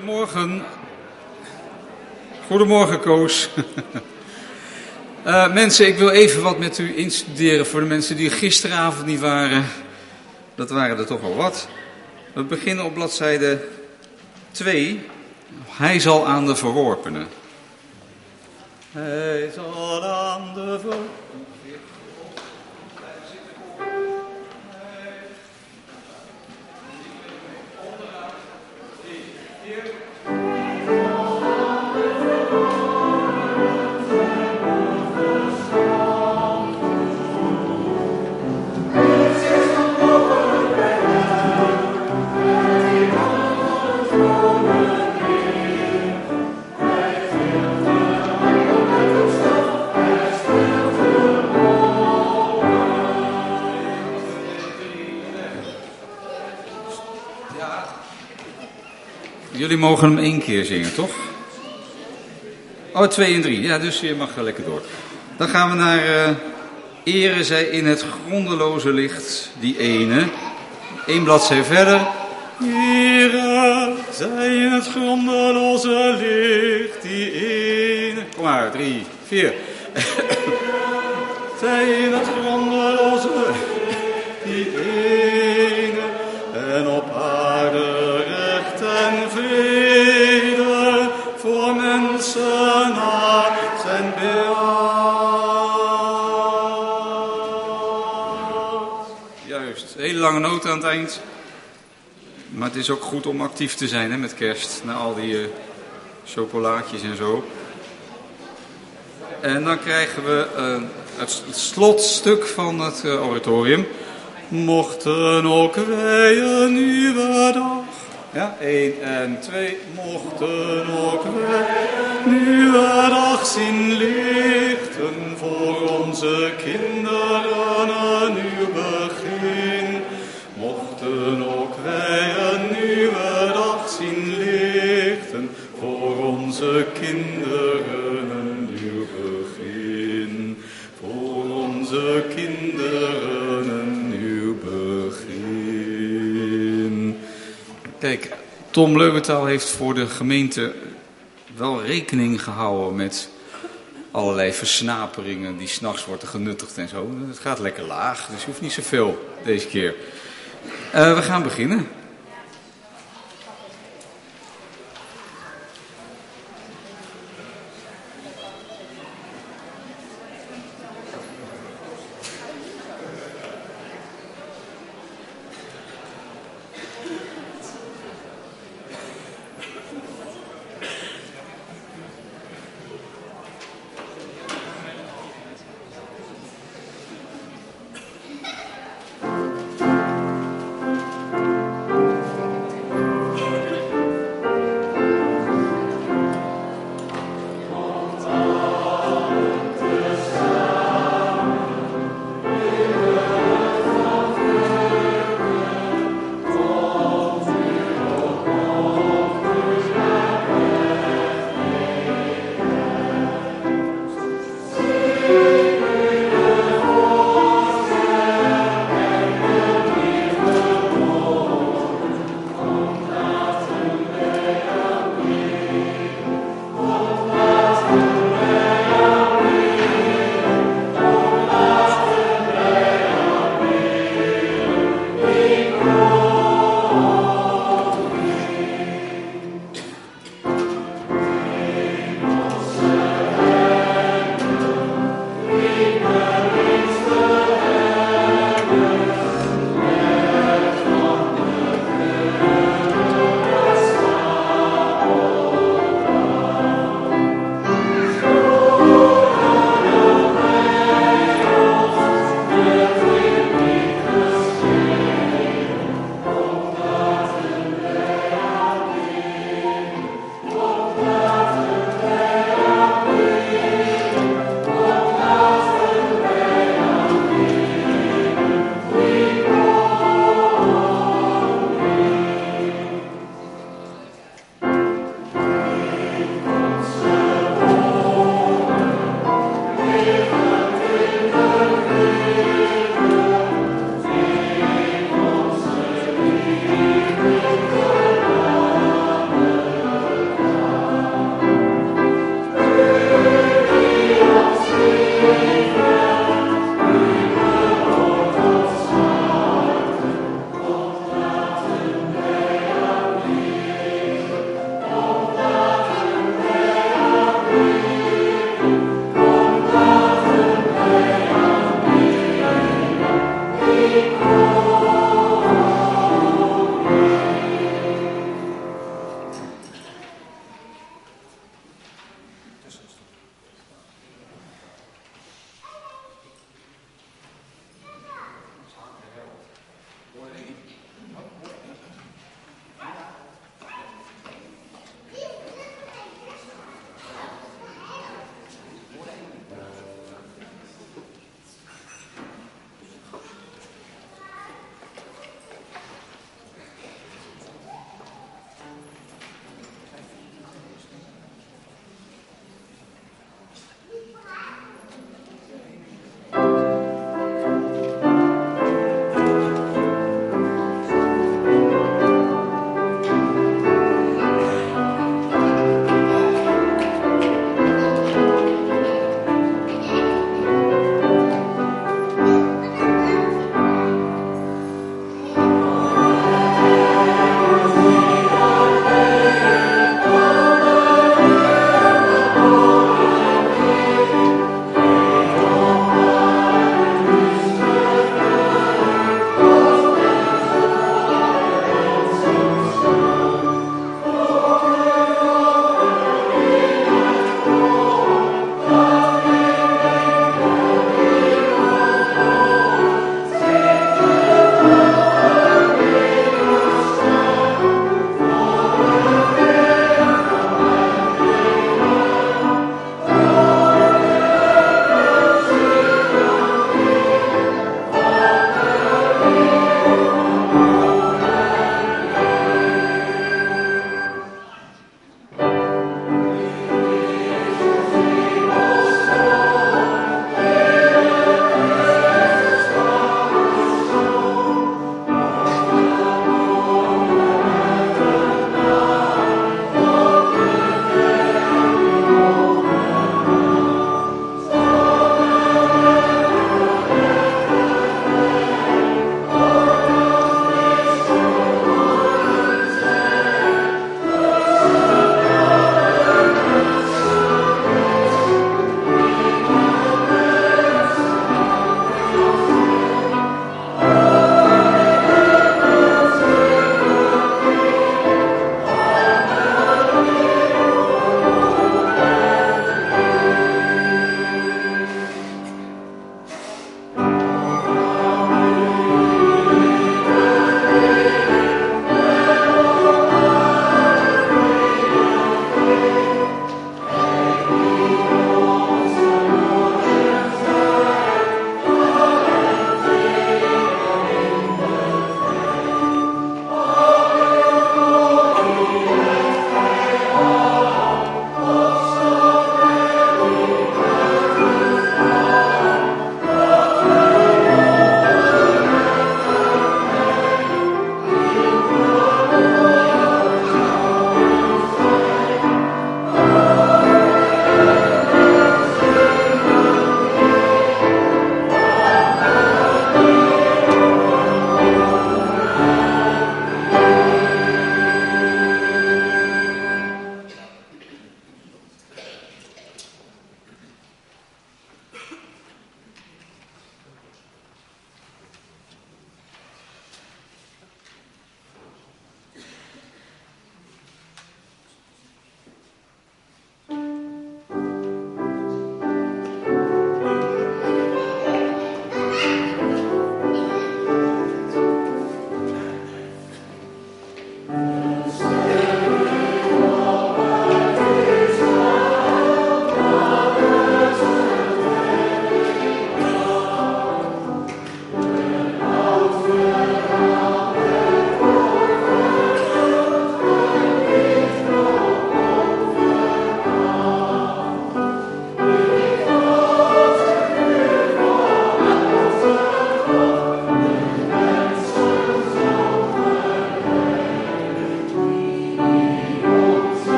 Goedemorgen. Goedemorgen, Koos. Mensen, ik wil even wat met u instuderen voor de mensen die gisteravond niet waren. Dat waren er toch wel wat. We beginnen op bladzijde 2. Hij zal aan de verworpenen. Hij zal aan de verworpenen. Jullie mogen hem 1 keer zingen, toch? Oh, 2 en 3. Ja, dus je mag wel lekker door. Dan gaan we naar Ere zij in het grondeloze licht, die ene. 1 bladzijde verder. Ere zij in het grondeloze licht, die ene. Kom maar, 3, 4. Zij in het grondeloze licht, die ene. En op aarde recht en vrede voor mensen naar zijn beeld. Juist, hele lange noot aan het eind. Maar het is ook goed om actief te zijn, hè, met kerst. Na al die chocolaatjes en zo. En dan krijgen we het slotstuk van het oratorium. Mochten ook wij een nieuwe dag. Ja, 1 en 2. Mochten ook wij een nieuwe dag zien lichten. Voor onze kinderen een nieuw begin. Mochten ook wij een nieuwe dag zien lichten. Voor onze kinderen een nieuw begin. Voor onze kinderen een nieuw begin. Kijk, Tom Leubentaal heeft voor de gemeente wel rekening gehouden met allerlei versnaperingen die 's nachts worden genuttigd en zo. Het gaat lekker laag, dus je hoeft niet zoveel deze keer. We gaan beginnen.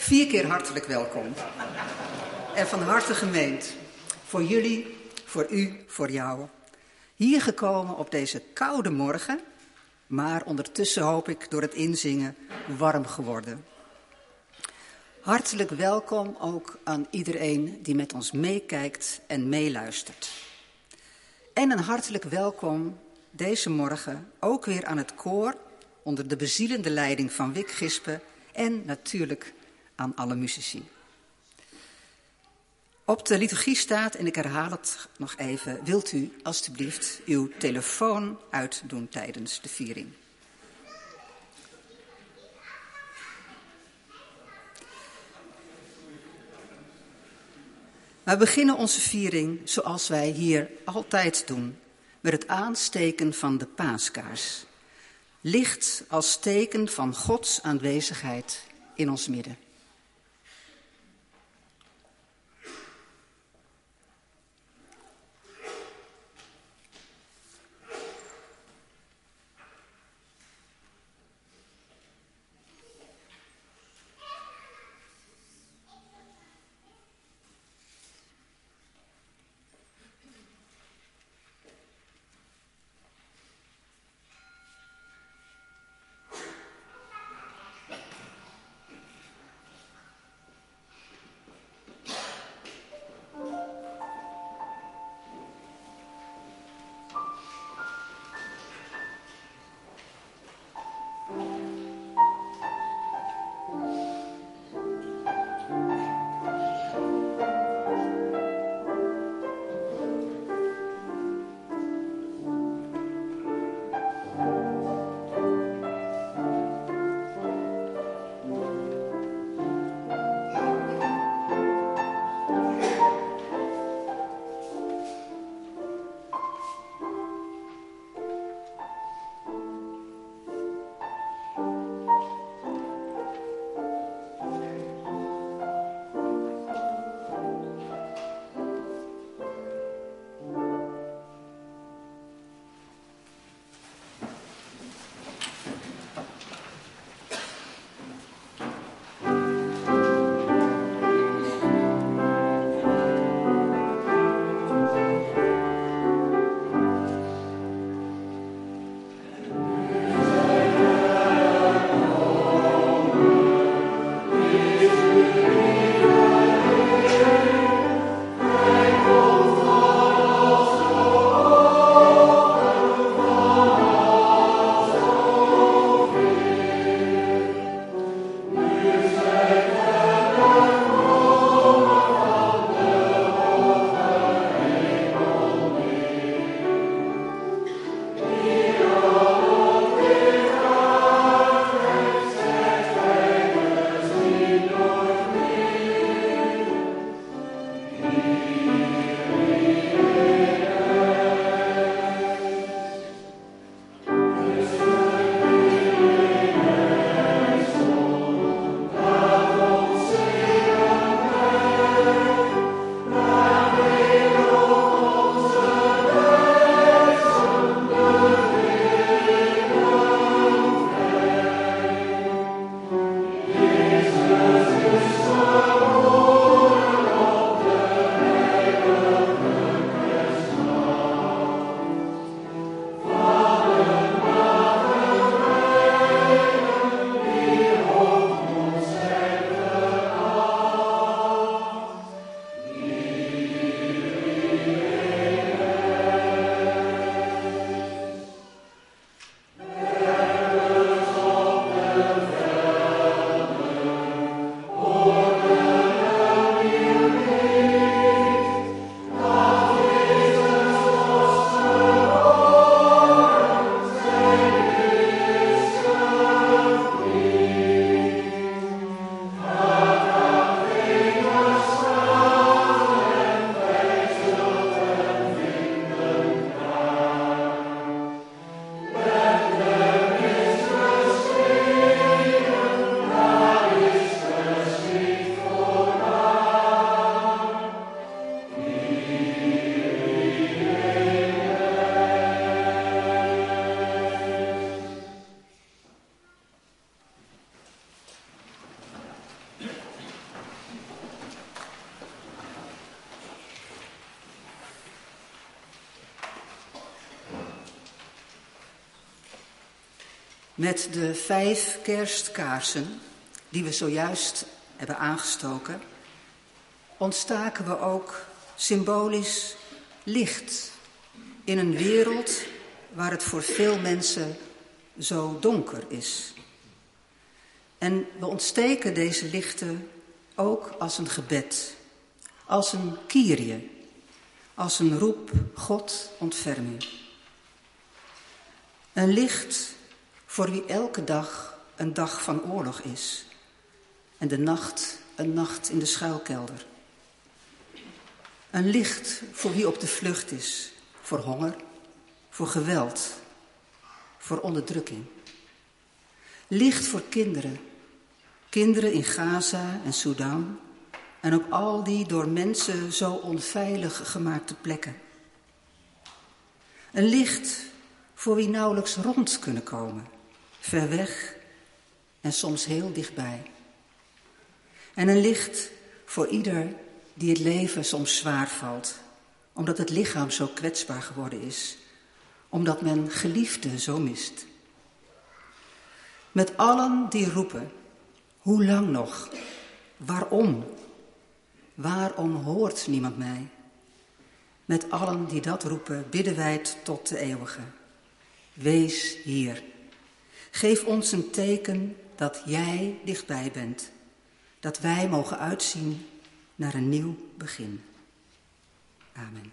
4 keer hartelijk welkom. En van harte gemeend. Voor jullie, voor u, voor jou. Hier gekomen op deze koude morgen, maar ondertussen hoop ik door het inzingen warm geworden. Hartelijk welkom ook aan iedereen die met ons meekijkt en meeluistert. En een hartelijk welkom deze morgen ook weer aan het koor onder de bezielende leiding van Wick Gispen en natuurlijk aan alle muzici. Op de liturgie staat, en ik herhaal het nog even, wilt u alstublieft uw telefoon uitdoen tijdens de viering. We beginnen onze viering zoals wij hier altijd doen, met het aansteken van de paaskaars. Licht als teken van Gods aanwezigheid in ons midden. Met de 5 kerstkaarsen die we zojuist hebben aangestoken, ontstaken we ook symbolisch licht in een wereld waar het voor veel mensen zo donker is. En we ontsteken deze lichten ook als een gebed, als een Kyrie, als een roep, God ontferm u. Een licht voor wie elke dag een dag van oorlog is en de nacht een nacht in de schuilkelder. Een licht voor wie op de vlucht is, voor honger, voor geweld, voor onderdrukking. Licht voor kinderen, kinderen in Gaza en Sudan en op al die door mensen zo onveilig gemaakte plekken. Een licht voor wie nauwelijks rond kunnen komen, ver weg en soms heel dichtbij. En een licht voor ieder die het leven soms zwaar valt, omdat het lichaam zo kwetsbaar geworden is, omdat men geliefden zo mist. Met allen die roepen, hoe lang nog? Waarom? Waarom hoort niemand mij? Met allen die dat roepen, bidden wij tot de eeuwige. Wees hier. Geef ons een teken dat jij dichtbij bent. Dat wij mogen uitzien naar een nieuw begin. Amen.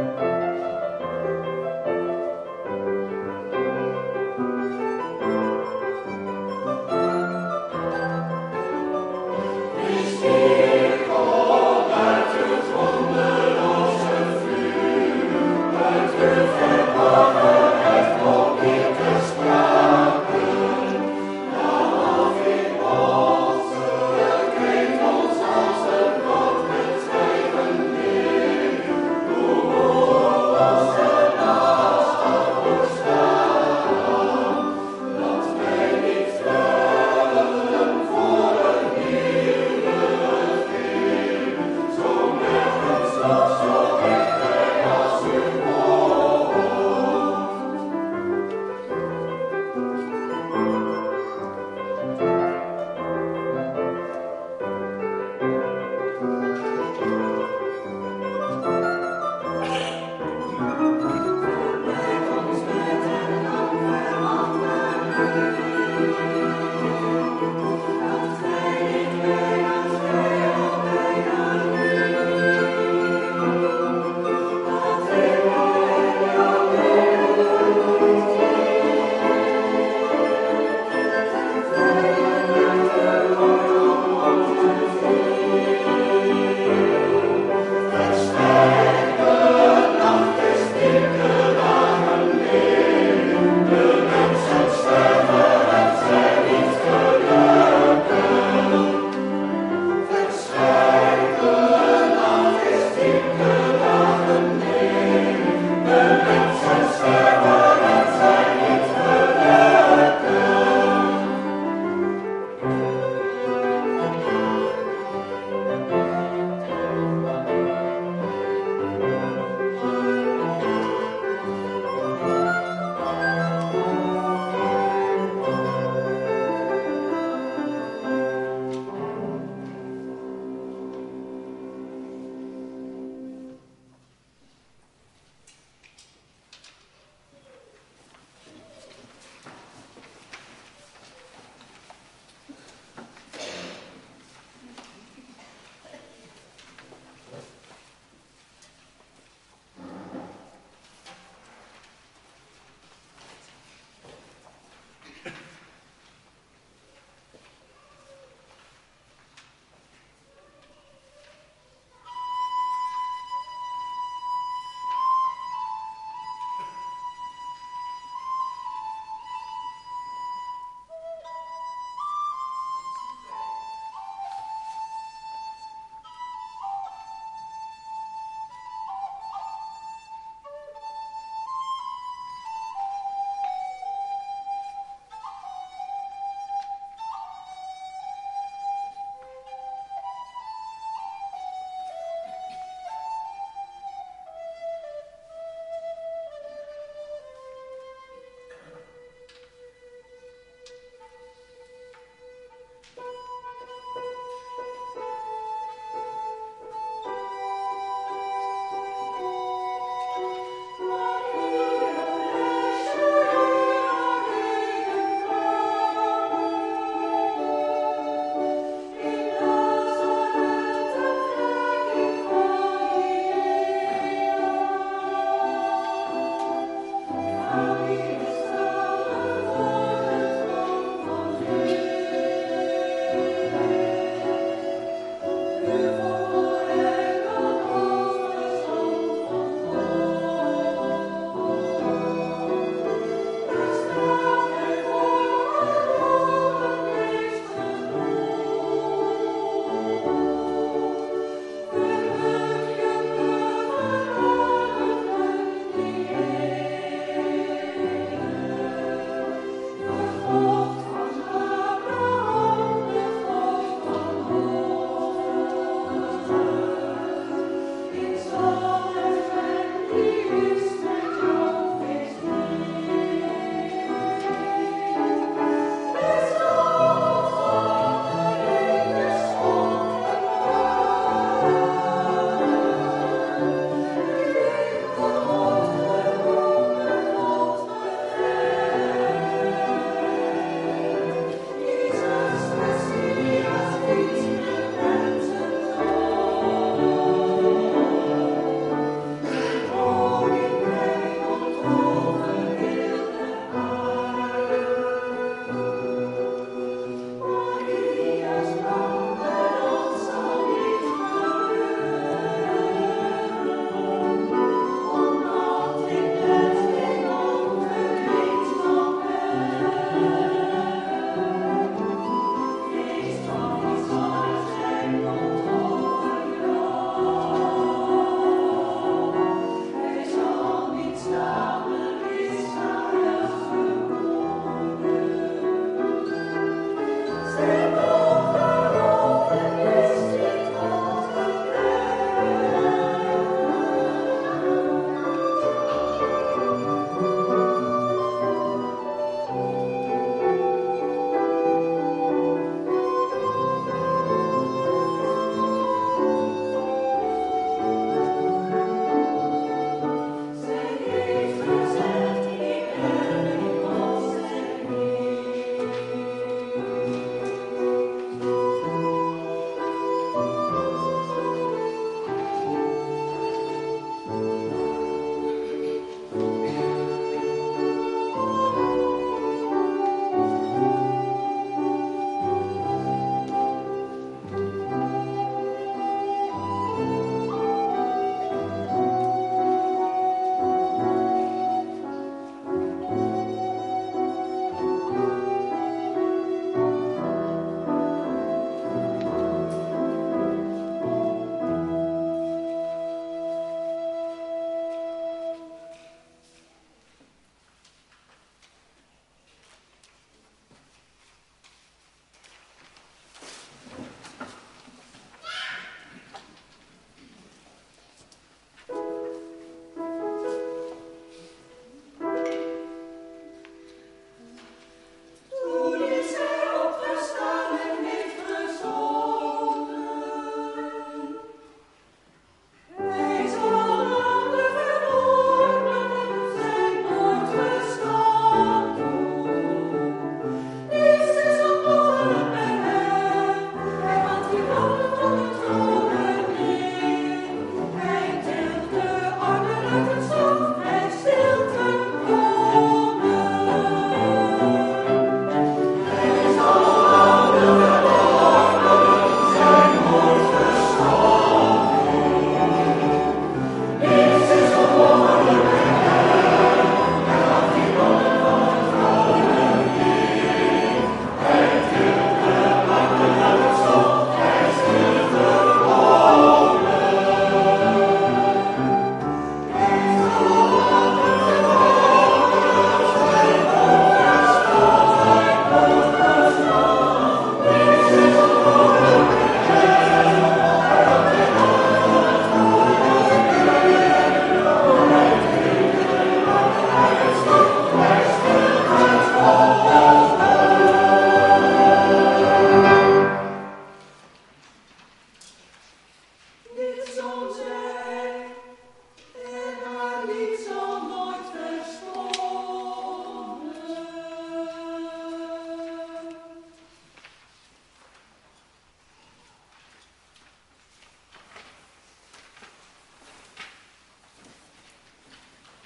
Oh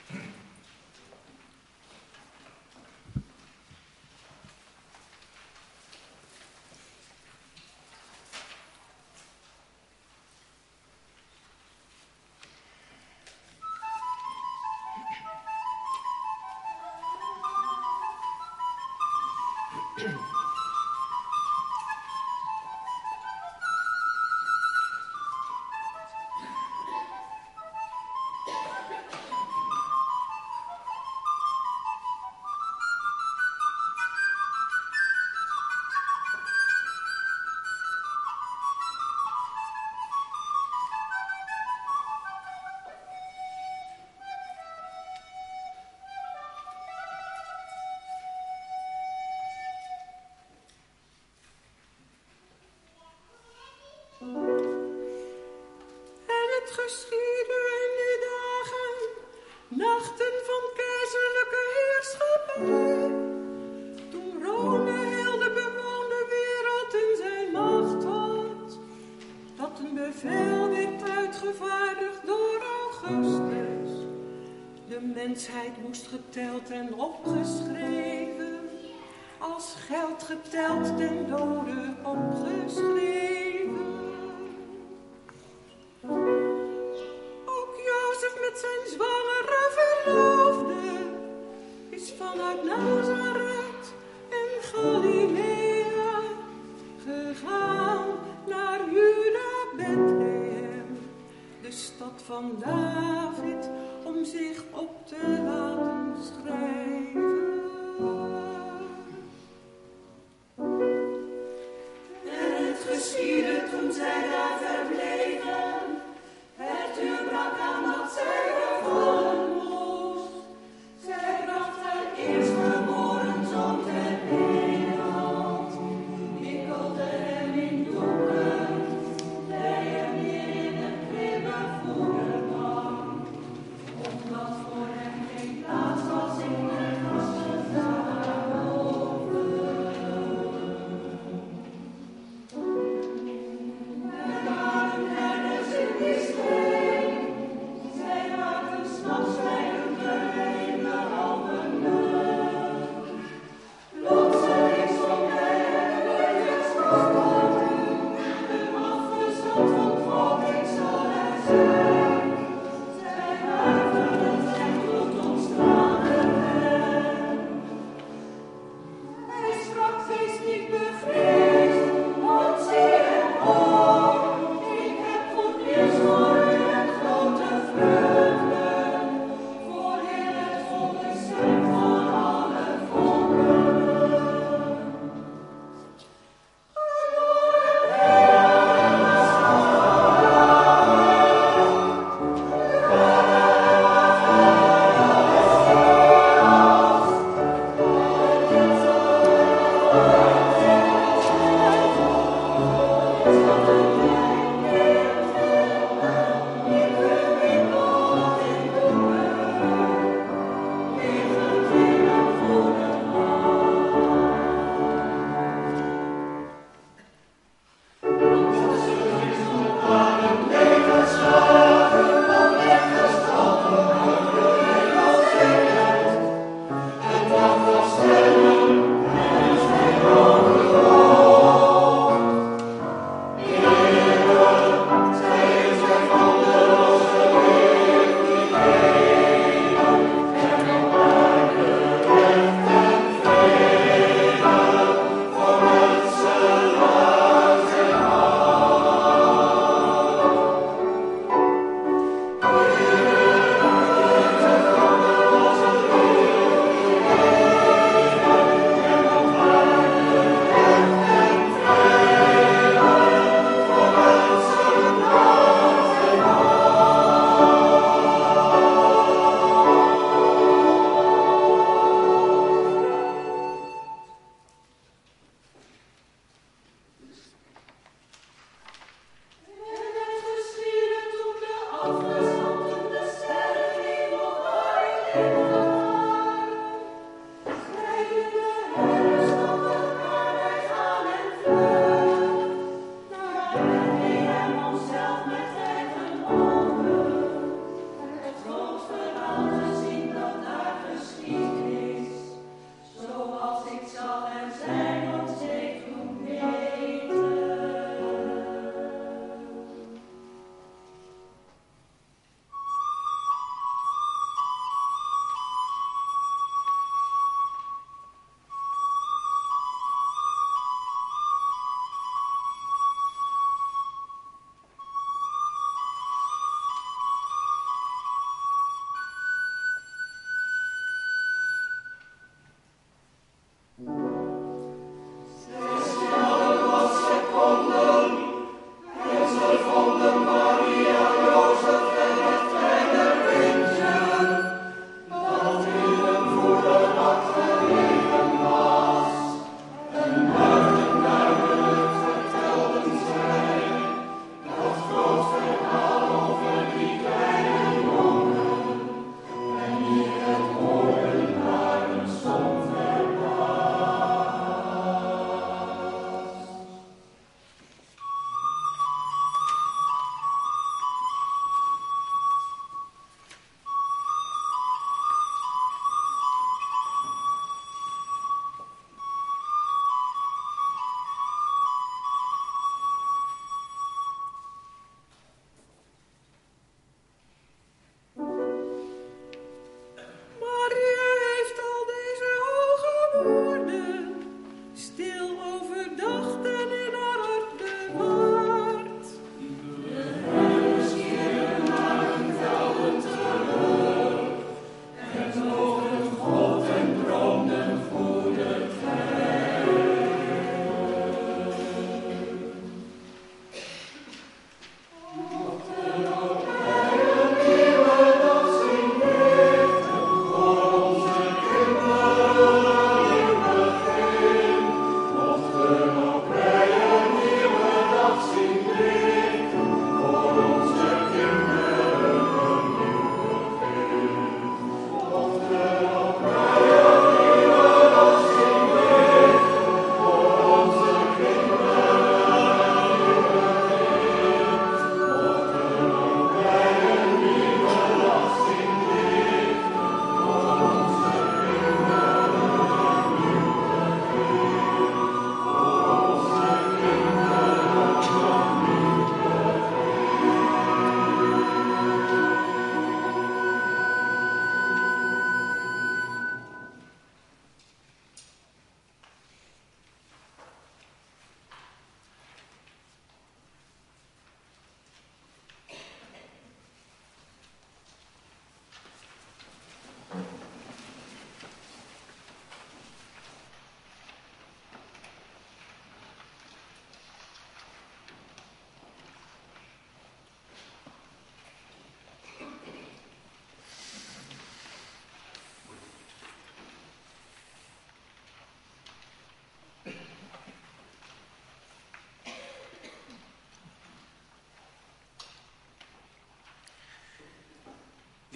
Geschieden in die dagen, nachten van keizerlijke heerschappij. Toen Rome heel de bewoonde wereld in zijn macht had, dat een bevel werd uitgevaardigd door Augustus. De mensheid moest geteld en opgeschreven, als geld geteld ten dode opgeschreven. Zijn zwangere verloofde is vanuit Nazareth en Galilea gegaan naar Juda Bethlehem, de stad van David, om zich op te laten schrijven. En het geschiedde toen zij daar verbleven, het uur brak aan dat zij bevallen moest. Zij bracht haar eerstgeboren zoon ter wereld, wikkelde hem in doeken, bij hem in een kribbe voerde nog.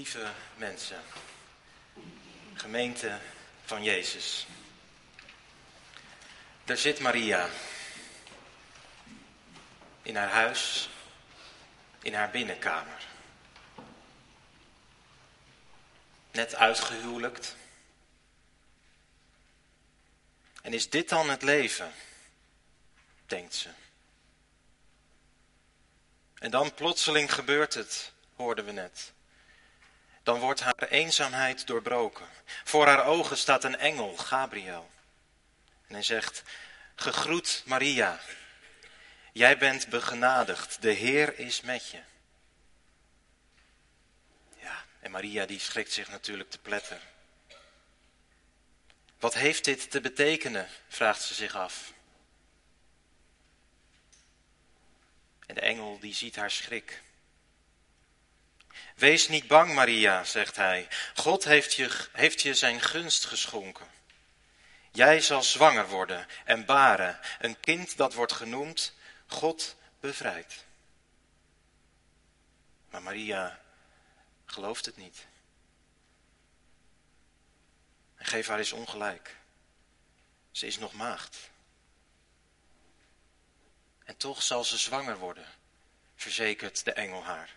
Lieve mensen, gemeente van Jezus. Daar zit Maria, in haar huis, in haar binnenkamer. Net uitgehuwelijkt. En is dit dan het leven, denkt ze. En dan plotseling gebeurt het, hoorden we net. Dan wordt haar eenzaamheid doorbroken. Voor haar ogen staat een engel, Gabriel. En hij zegt, gegroet Maria, jij bent begenadigd, de Heer is met je. Ja, en Maria die schrikt zich natuurlijk te pletter. Wat heeft dit te betekenen, vraagt ze zich af. En de engel die ziet haar schrik. Wees niet bang, Maria, zegt hij. God heeft je zijn gunst geschonken. Jij zal zwanger worden en baren, een kind dat wordt genoemd God bevrijdt. Maar Maria gelooft het niet. En geef haar eens ongelijk. Ze is nog maagd. En toch zal ze zwanger worden, verzekert de engel haar.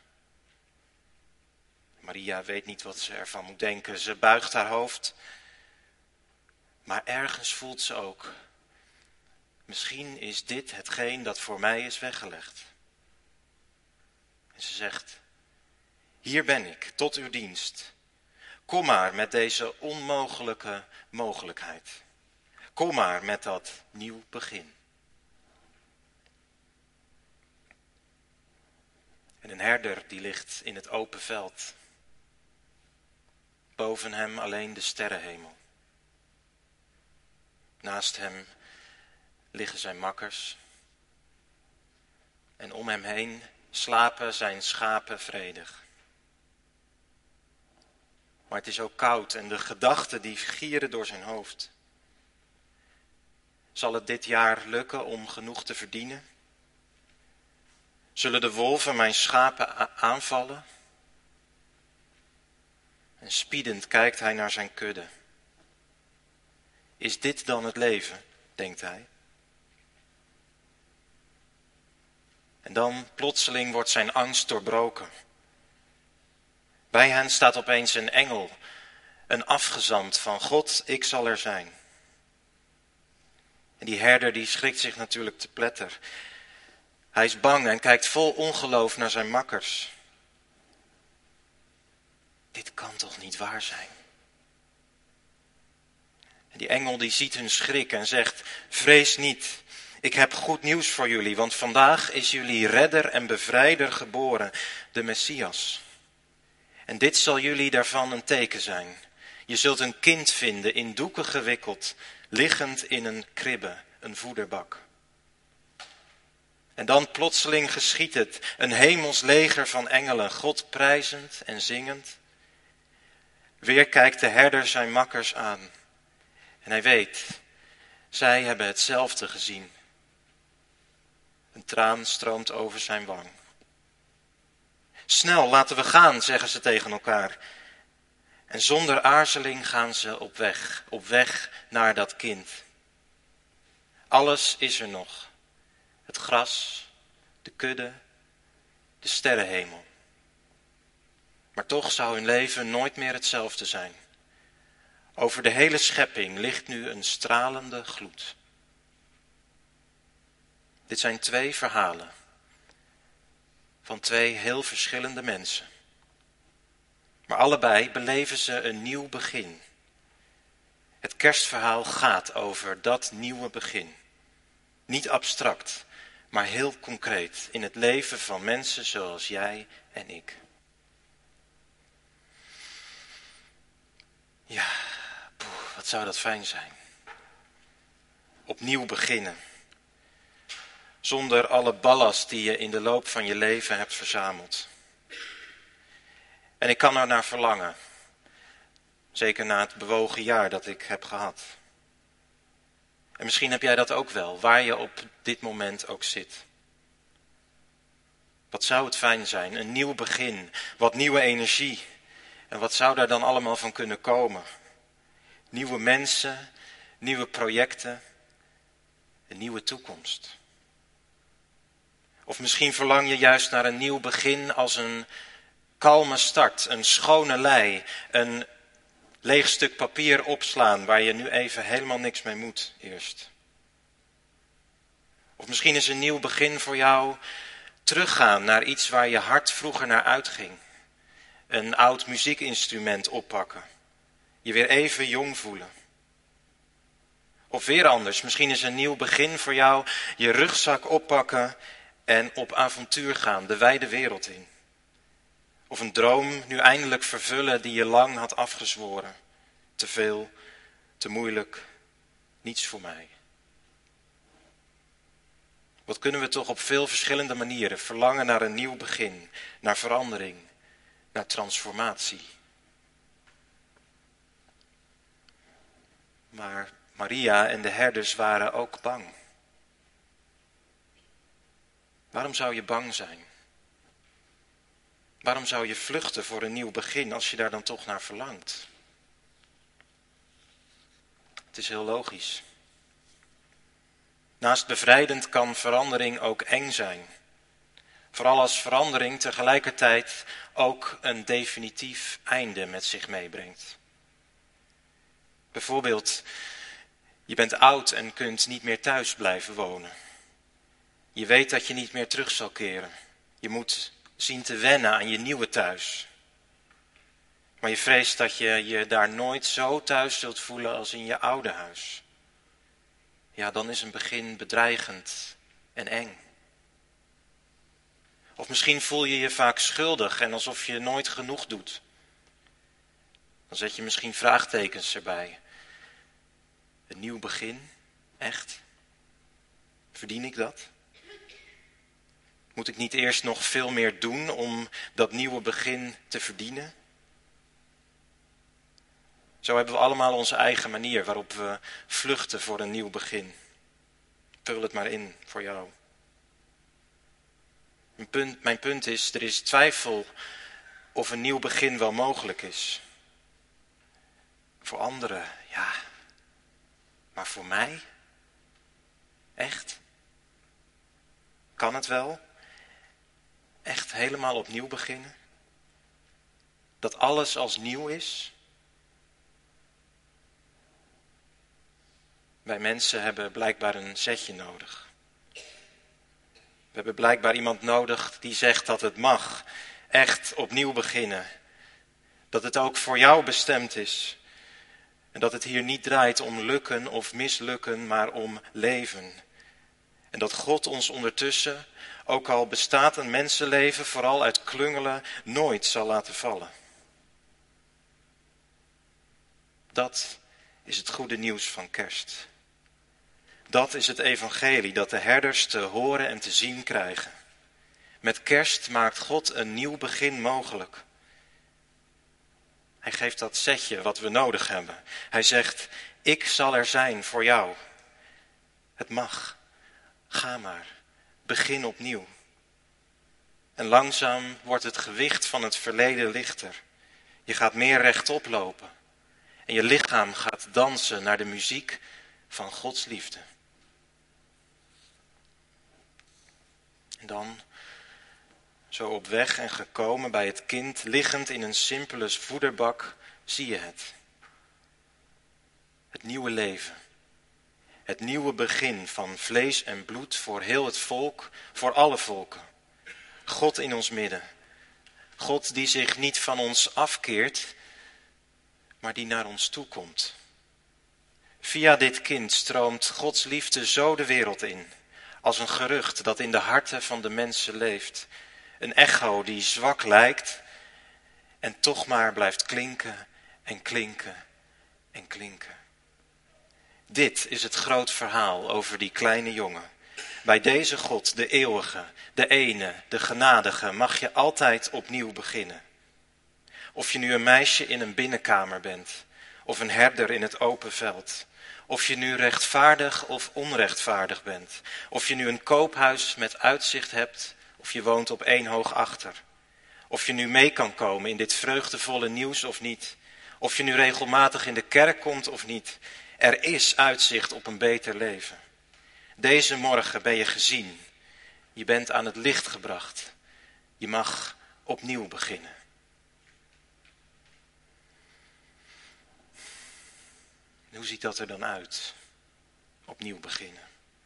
Maria weet niet wat ze ervan moet denken. Ze buigt haar hoofd. Maar ergens voelt ze ook, misschien is dit hetgeen dat voor mij is weggelegd. En ze zegt, hier ben ik, tot uw dienst. Kom maar met deze onmogelijke mogelijkheid. Kom maar met dat nieuw begin. En een herder die ligt in het open veld. Boven hem alleen de sterrenhemel. Naast hem liggen zijn makkers. En om hem heen slapen zijn schapen vredig. Maar het is ook koud en de gedachten die gieren door zijn hoofd. Zal het dit jaar lukken om genoeg te verdienen? Zullen de wolven mijn schapen aanvallen? En spiedend kijkt hij naar zijn kudde. Is dit dan het leven, denkt hij. En dan plotseling wordt zijn angst doorbroken. Bij hen staat opeens een engel, een afgezant van God, ik zal er zijn. En die herder die schrikt zich natuurlijk te pletter. Hij is bang en kijkt vol ongeloof naar zijn makkers. Dit kan toch niet waar zijn? En die engel die ziet hun schrik en zegt, vrees niet, ik heb goed nieuws voor jullie, want vandaag is jullie redder en bevrijder geboren, de Messias. En dit zal jullie daarvan een teken zijn. Je zult een kind vinden, in doeken gewikkeld, liggend in een kribbe, een voederbak. En dan plotseling geschiedt het, een hemels leger van engelen, God prijzend en zingend. Weer kijkt de herder zijn makkers aan. En hij weet, zij hebben hetzelfde gezien. Een traan stroomt over zijn wang. Snel, laten we gaan, zeggen ze tegen elkaar. En zonder aarzeling gaan ze op weg naar dat kind. Alles is er nog. Het gras, de kudde, de sterrenhemel. Maar toch zou hun leven nooit meer hetzelfde zijn. Over de hele schepping ligt nu een stralende gloed. Dit zijn 2 verhalen van 2 heel verschillende mensen. Maar allebei beleven ze een nieuw begin. Het kerstverhaal gaat over dat nieuwe begin. Niet abstract, maar heel concreet in het leven van mensen zoals jij en ik. Ja, wat zou dat fijn zijn. Opnieuw beginnen. Zonder alle ballast die je in de loop van je leven hebt verzameld. En ik kan er naar verlangen. Zeker na het bewogen jaar dat ik heb gehad. En misschien heb jij dat ook wel, waar je op dit moment ook zit. Wat zou het fijn zijn, een nieuw begin, wat nieuwe energie. En wat zou daar dan allemaal van kunnen komen? Nieuwe mensen, nieuwe projecten, een nieuwe toekomst. Of misschien verlang je juist naar een nieuw begin als een kalme start, een schone lei, een leeg stuk papier opslaan waar je nu even helemaal niks mee moet eerst. Of misschien is een nieuw begin voor jou teruggaan naar iets waar je hart vroeger naar uitging. Een oud muziekinstrument oppakken. Je weer even jong voelen. Of weer anders, misschien is een nieuw begin voor jou je rugzak oppakken en op avontuur gaan, de wijde wereld in. Of een droom nu eindelijk vervullen die je lang had afgezworen. Te veel, te moeilijk, niets voor mij. Wat kunnen we toch op veel verschillende manieren verlangen naar een nieuw begin, naar verandering, naar transformatie. Maar Maria en de herders waren ook bang. Waarom zou je bang zijn? Waarom zou je vluchten voor een nieuw begin als je daar dan toch naar verlangt? Het is heel logisch. Naast bevrijdend kan verandering ook eng zijn. Vooral als verandering tegelijkertijd ook een definitief einde met zich meebrengt. Bijvoorbeeld, je bent oud en kunt niet meer thuis blijven wonen. Je weet dat je niet meer terug zal keren. Je moet zien te wennen aan je nieuwe thuis. Maar je vreest dat je je daar nooit zo thuis zult voelen als in je oude huis. Ja, dan is een begin bedreigend en eng. Of misschien voel je je vaak schuldig en alsof je nooit genoeg doet. Dan zet je misschien vraagtekens erbij. Een nieuw begin? Echt? Verdien ik dat? Moet ik niet eerst nog veel meer doen om dat nieuwe begin te verdienen? Zo hebben we allemaal onze eigen manier waarop we vluchten voor een nieuw begin. Vul het maar in voor jou. Mijn punt is, er is twijfel of een nieuw begin wel mogelijk is. Voor anderen, ja. Maar voor mij? Echt? Kan het wel? Echt helemaal opnieuw beginnen? Dat alles als nieuw is? Wij mensen hebben blijkbaar een zetje nodig. We hebben blijkbaar iemand nodig die zegt dat het mag. Echt opnieuw beginnen. Dat het ook voor jou bestemd is. En dat het hier niet draait om lukken of mislukken, maar om leven. En dat God ons ondertussen, ook al bestaat een mensenleven vooral uit klungelen, nooit zal laten vallen. Dat is het goede nieuws van kerst. Dat is het evangelie dat de herders te horen en te zien krijgen. Met kerst maakt God een nieuw begin mogelijk. Hij geeft dat zetje wat we nodig hebben. Hij zegt, ik zal er zijn voor jou. Het mag. Ga maar. Begin opnieuw. En langzaam wordt het gewicht van het verleden lichter. Je gaat meer rechtop lopen. En je lichaam gaat dansen naar de muziek van Gods liefde. En dan, zo op weg en gekomen bij het kind, liggend in een simpele voederbak, zie je het. Het nieuwe leven. Het nieuwe begin van vlees en bloed voor heel het volk, voor alle volken. God in ons midden. God die zich niet van ons afkeert, maar die naar ons toe komt. Via dit kind stroomt Gods liefde zo de wereld in, als een gerucht dat in de harten van de mensen leeft. Een echo die zwak lijkt en toch maar blijft klinken en klinken en klinken. Dit is het groot verhaal over die kleine jongen. Bij deze God, de eeuwige, de ene, de genadige, mag je altijd opnieuw beginnen. Of je nu een meisje in een binnenkamer bent, of een herder in het open veld. Of je nu rechtvaardig of onrechtvaardig bent. Of je nu een koophuis met uitzicht hebt, of je woont op één hoog achter. Of je nu mee kan komen in dit vreugdevolle nieuws of niet. Of je nu regelmatig in de kerk komt of niet. Er is uitzicht op een beter leven. Deze morgen ben je gezien. Je bent aan het licht gebracht. Je mag opnieuw beginnen. En hoe ziet dat er dan uit? Opnieuw beginnen.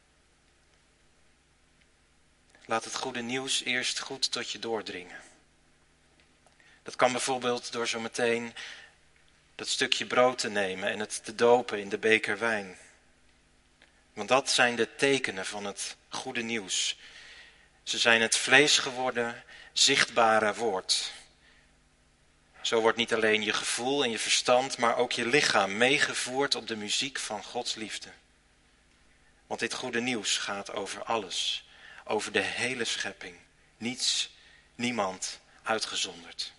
Laat het goede nieuws eerst goed tot je doordringen. Dat kan bijvoorbeeld door zo meteen dat stukje brood te nemen en het te dopen in de beker wijn. Want dat zijn de tekenen van het goede nieuws. Ze zijn het vlees geworden, zichtbare woord. Zo wordt niet alleen je gevoel en je verstand, maar ook je lichaam meegevoerd op de muziek van Gods liefde. Want dit goede nieuws gaat over alles, over de hele schepping. Niets, niemand uitgezonderd.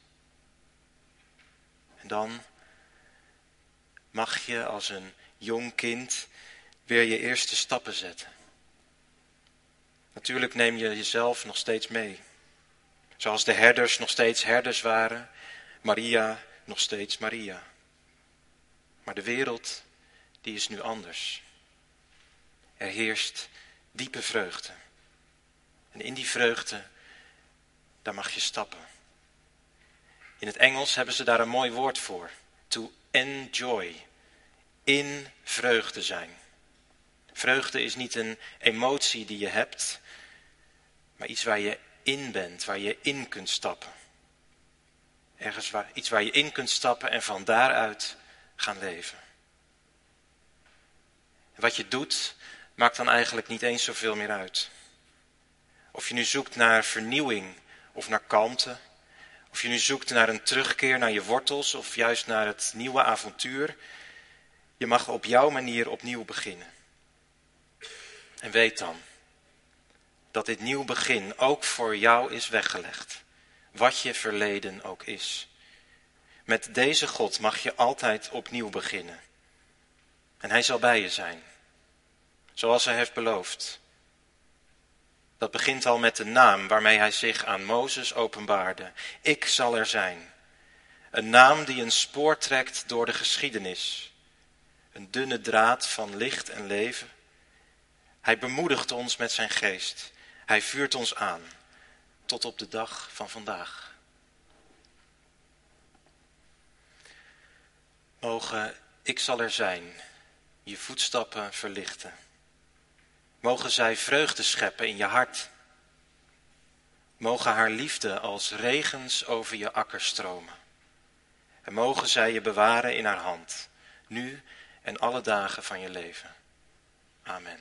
En dan mag je als een jong kind weer je eerste stappen zetten. Natuurlijk neem je jezelf nog steeds mee. Zoals de herders nog steeds herders waren, Maria nog steeds Maria. Maar de wereld, die is nu anders. Er heerst diepe vreugde. En in die vreugde, daar mag je stappen. In het Engels hebben ze daar een mooi woord voor. To enjoy. In vreugde zijn. Vreugde is niet een emotie die je hebt, maar iets waar je in bent, waar je in kunt stappen. Iets waar je in kunt stappen en van daaruit gaan leven. En wat je doet, maakt dan eigenlijk niet eens zoveel meer uit. Of je nu zoekt naar vernieuwing of naar kalmte. Of je nu zoekt naar een terugkeer naar je wortels of juist naar het nieuwe avontuur. Je mag op jouw manier opnieuw beginnen. En weet dan dat dit nieuw begin ook voor jou is weggelegd. Wat je verleden ook is. Met deze God mag je altijd opnieuw beginnen. En hij zal bij je zijn. Zoals hij heeft beloofd. Dat begint al met de naam waarmee hij zich aan Mozes openbaarde. Ik zal er zijn. Een naam die een spoor trekt door de geschiedenis. Een dunne draad van licht en leven. Hij bemoedigt ons met zijn geest. Hij vuurt ons aan. Tot op de dag van vandaag. Mogen ik zal er zijn, je voetstappen verlichten. Mogen zij vreugde scheppen in je hart. Mogen haar liefde als regens over je akker stromen. En mogen zij je bewaren in haar hand, nu en alle dagen van je leven. Amen.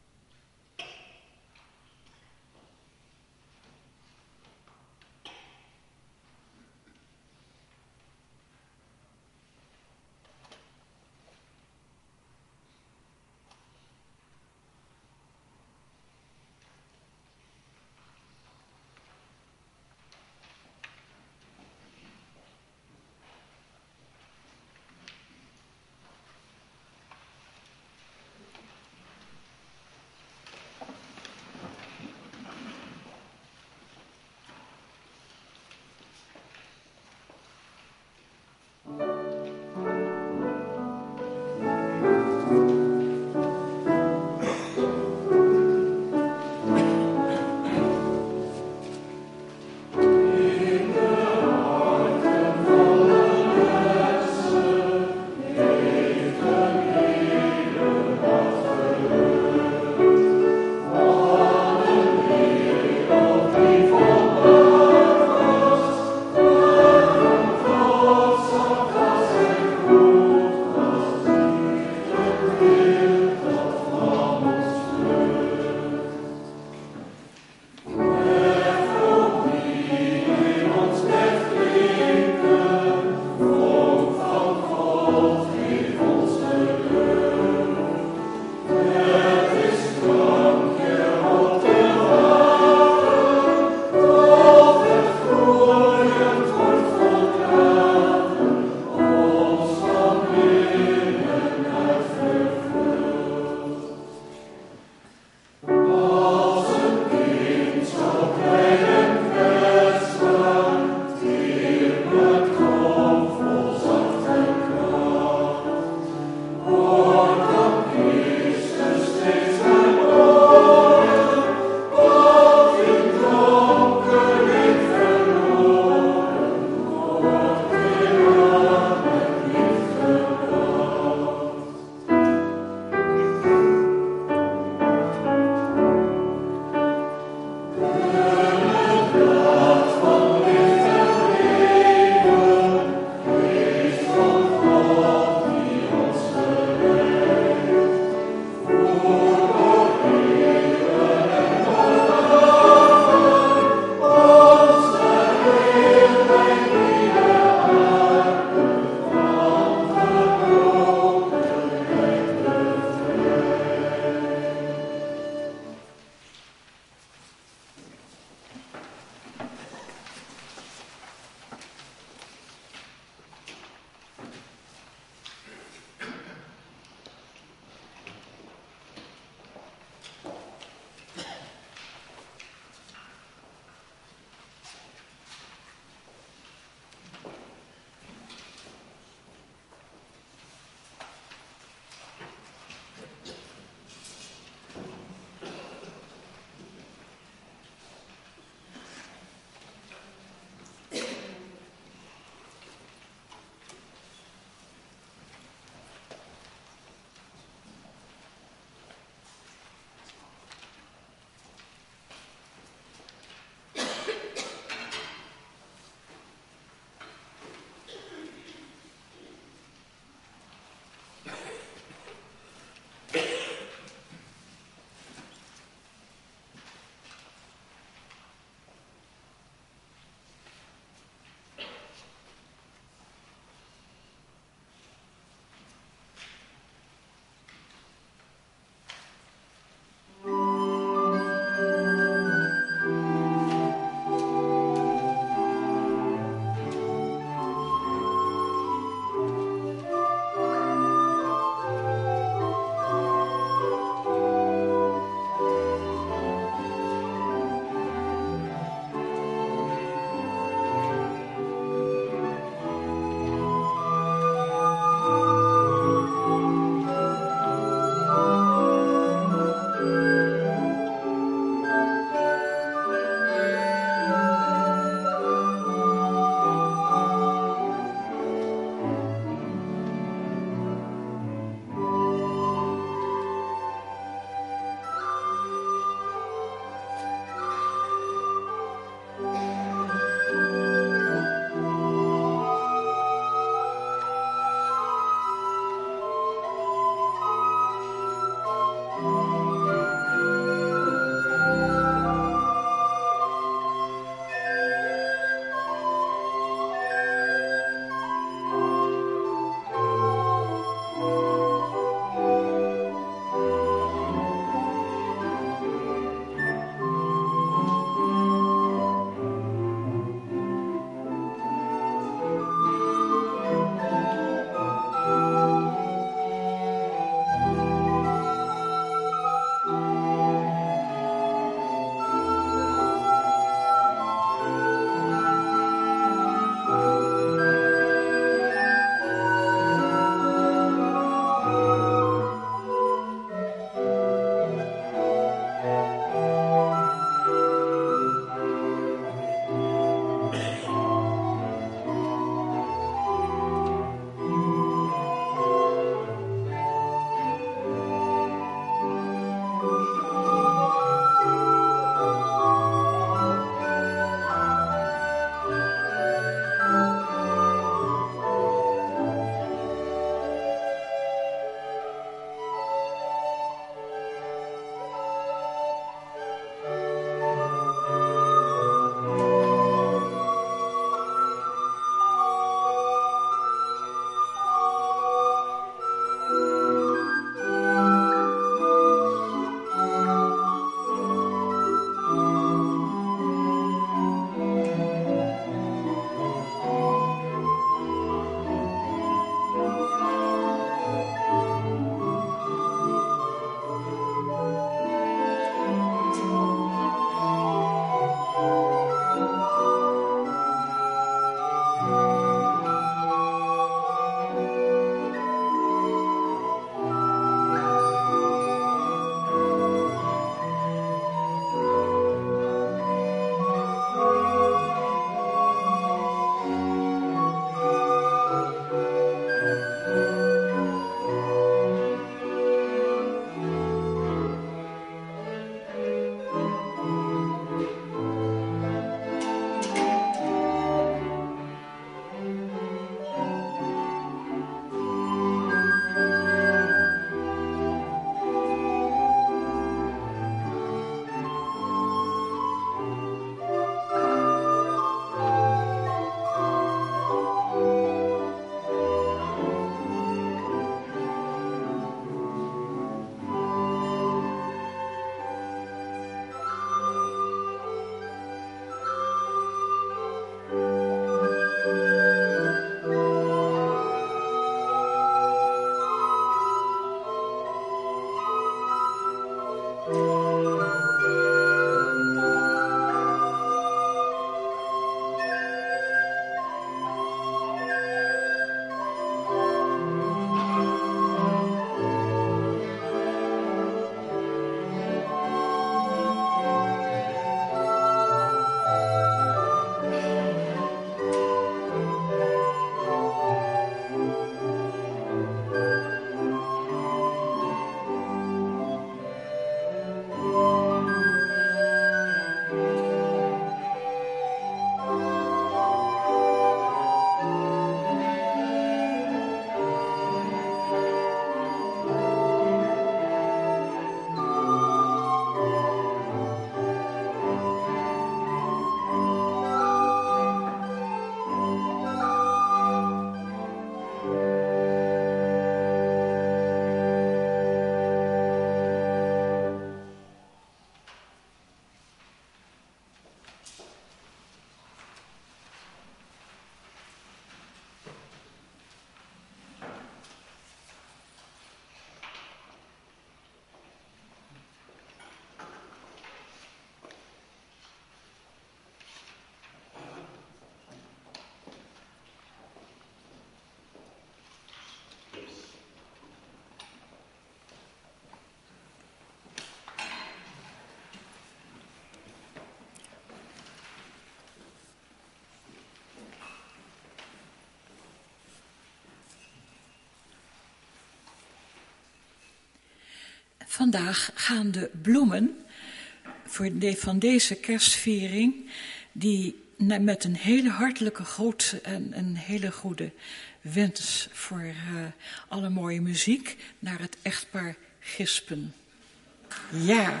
Vandaag gaan de bloemen van deze kerstviering, die met een hele hartelijke groet en een hele goede wens voor alle mooie muziek, naar het echtpaar Gispen. Ja.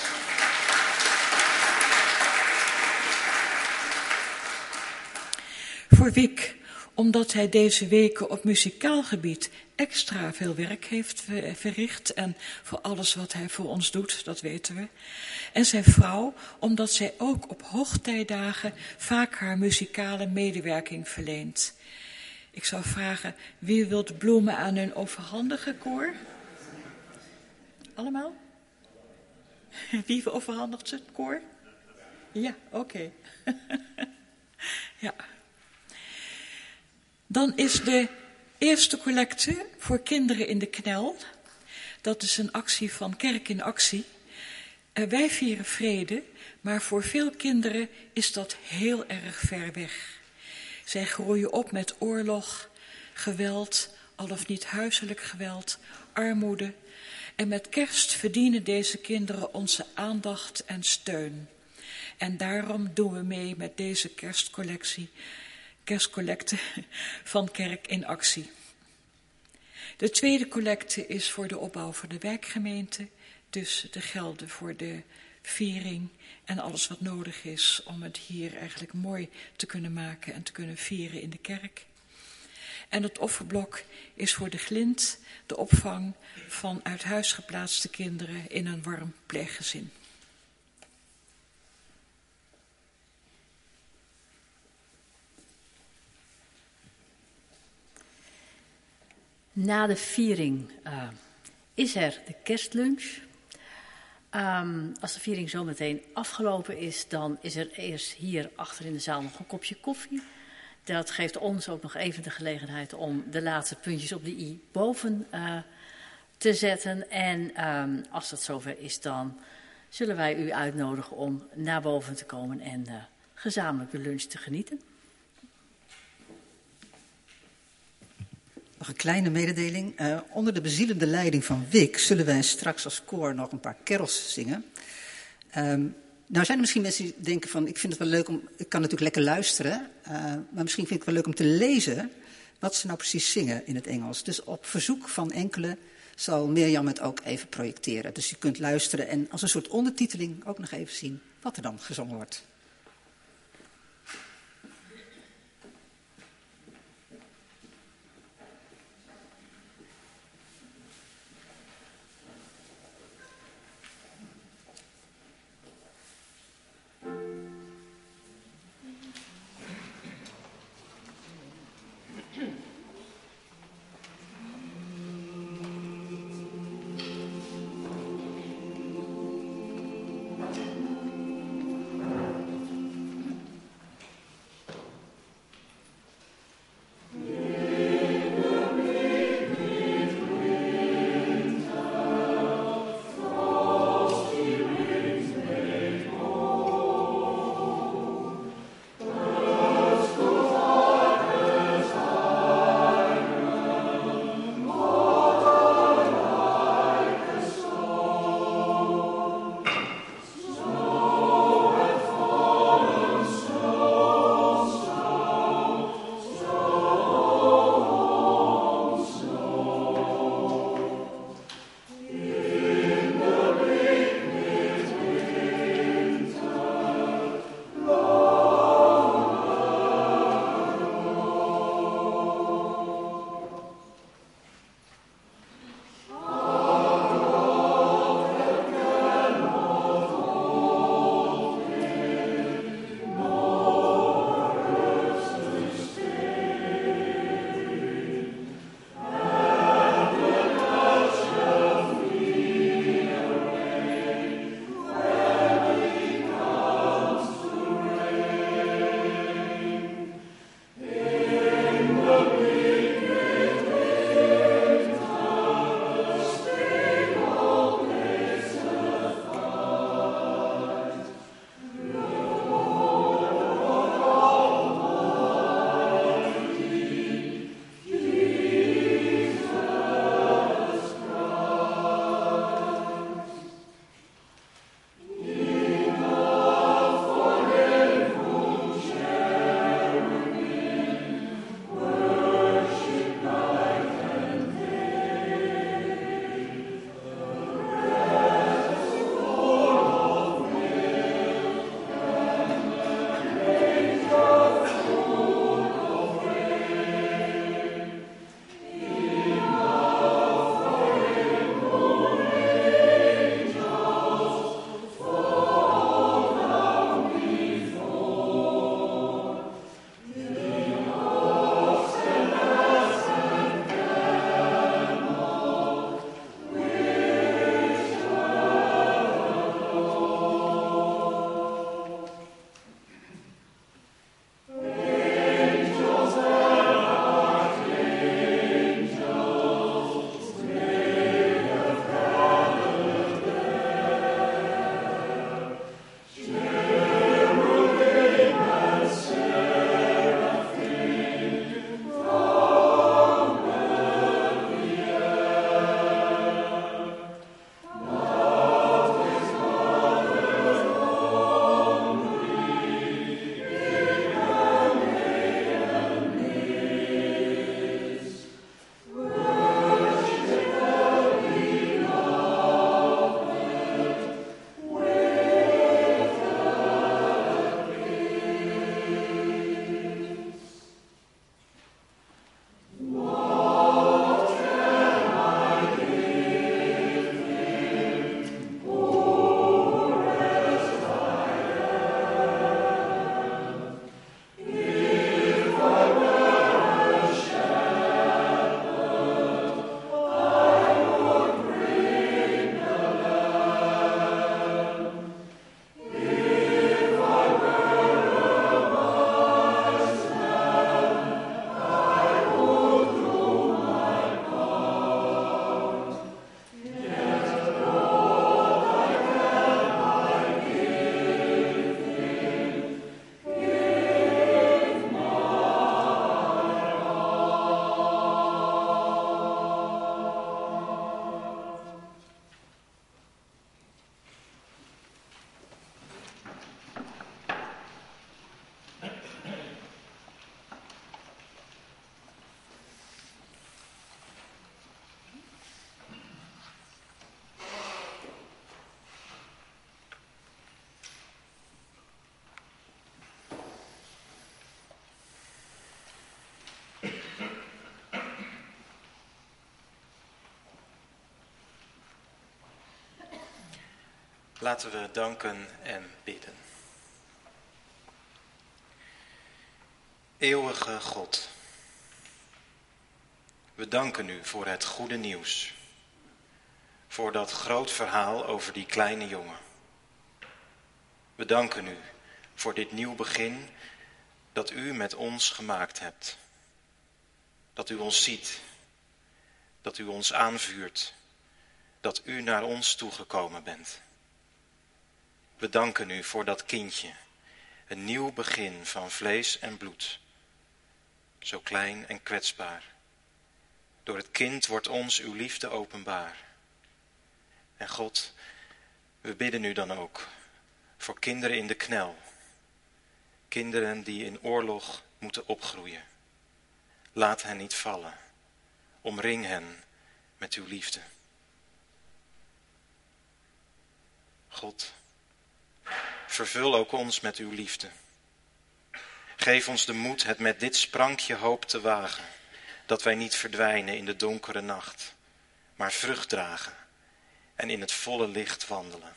Voor Wiek, omdat hij deze weken op muzikaal gebied extra veel werk heeft verricht en voor alles wat hij voor ons doet, dat weten we. En zijn vrouw, omdat zij ook op hoogtijdagen vaak haar muzikale medewerking verleent. Ik zou vragen, wie wil de bloemen aan hun overhandigen, koor? Allemaal? Wie overhandigt ze, koor? Ja, oké. Ja. Dan is de eerste collecte voor kinderen in de knel. Dat is een actie van Kerk in Actie. Wij vieren vrede, maar voor veel kinderen is dat heel erg ver weg. Zij groeien op met oorlog, geweld, al of niet huiselijk geweld, armoede. En met kerst verdienen deze kinderen onze aandacht en steun. En daarom doen we mee met deze kerstcollecte van Kerk in Actie. De tweede collecte is voor de opbouw van de wijkgemeente, dus de gelden voor de viering en alles wat nodig is om het hier eigenlijk mooi te kunnen maken en te kunnen vieren in de kerk. En het offerblok is voor de Glint, de opvang van uit huis geplaatste kinderen in een warm pleeggezin. Na de viering is er de kerstlunch. Als de viering zo meteen afgelopen is, dan is er eerst hier achter in de zaal nog een kopje koffie. Dat geeft ons ook nog even de gelegenheid om de laatste puntjes op de i boven te zetten. En als dat zover is, dan zullen wij u uitnodigen om naar boven te komen en gezamenlijk de lunch te genieten. Nog een kleine mededeling. Onder de bezielende leiding van Wick zullen wij straks als koor nog een paar carols zingen. Nou zijn er misschien mensen die denken van, ik vind het wel leuk om, ik kan natuurlijk lekker luisteren, maar misschien vind ik het wel leuk om te lezen wat ze nou precies zingen in het Engels. Dus op verzoek van enkele zal Mirjam het ook even projecteren. Dus je kunt luisteren en als een soort ondertiteling ook nog even zien wat er dan gezongen wordt. Zo Laten we danken en bidden. Eeuwige God, we danken u voor het goede nieuws. Voor dat groot verhaal over die kleine jongen. We danken u voor dit nieuw begin dat u met ons gemaakt hebt. Dat u ons ziet, dat u ons aanvuurt, dat u naar ons toegekomen bent. We danken u voor dat kindje, een nieuw begin van vlees en bloed. Zo klein en kwetsbaar. Door het kind wordt ons uw liefde openbaar. En God, we bidden u dan ook voor kinderen in de knel. Kinderen die in oorlog moeten opgroeien. Laat hen niet vallen. Omring hen met uw liefde. God, vervul ook ons met uw liefde. Geef ons de moed het met dit sprankje hoop te wagen, dat wij niet verdwijnen in de donkere nacht, maar vrucht dragen en in het volle licht wandelen.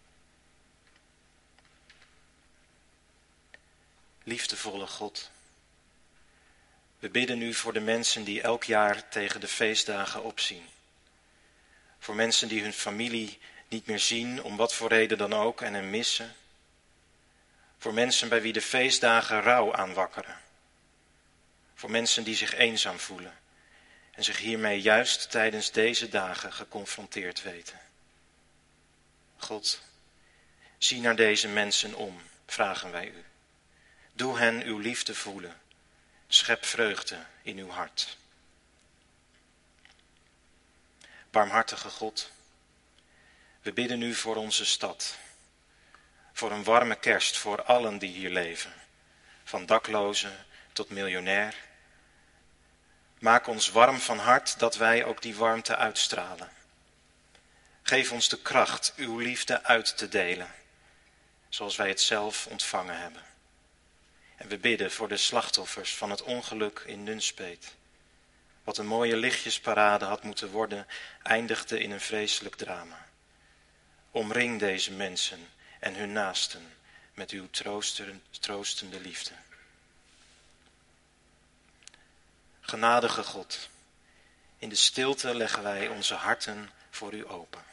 Liefdevolle God, we bidden u voor de mensen die elk jaar tegen de feestdagen opzien. Voor mensen die hun familie niet meer zien, om wat voor reden dan ook, en hen missen. Voor mensen bij wie de feestdagen rouw aanwakkeren. Voor mensen die zich eenzaam voelen en zich hiermee juist tijdens deze dagen geconfronteerd weten. God, zie naar deze mensen om, vragen wij u. Doe hen uw liefde voelen. Schep vreugde in uw hart. Barmhartige God, we bidden u voor onze stad. Voor een warme kerst voor allen die hier leven. Van daklozen tot miljonair. Maak ons warm van hart dat wij ook die warmte uitstralen. Geef ons de kracht uw liefde uit te delen. Zoals wij het zelf ontvangen hebben. En we bidden voor de slachtoffers van het ongeluk in Nunspeet. Wat een mooie lichtjesparade had moeten worden, eindigde in een vreselijk drama. Omring deze mensen en hun naasten met uw troostende liefde. Genadige God, in de stilte leggen wij onze harten voor u open.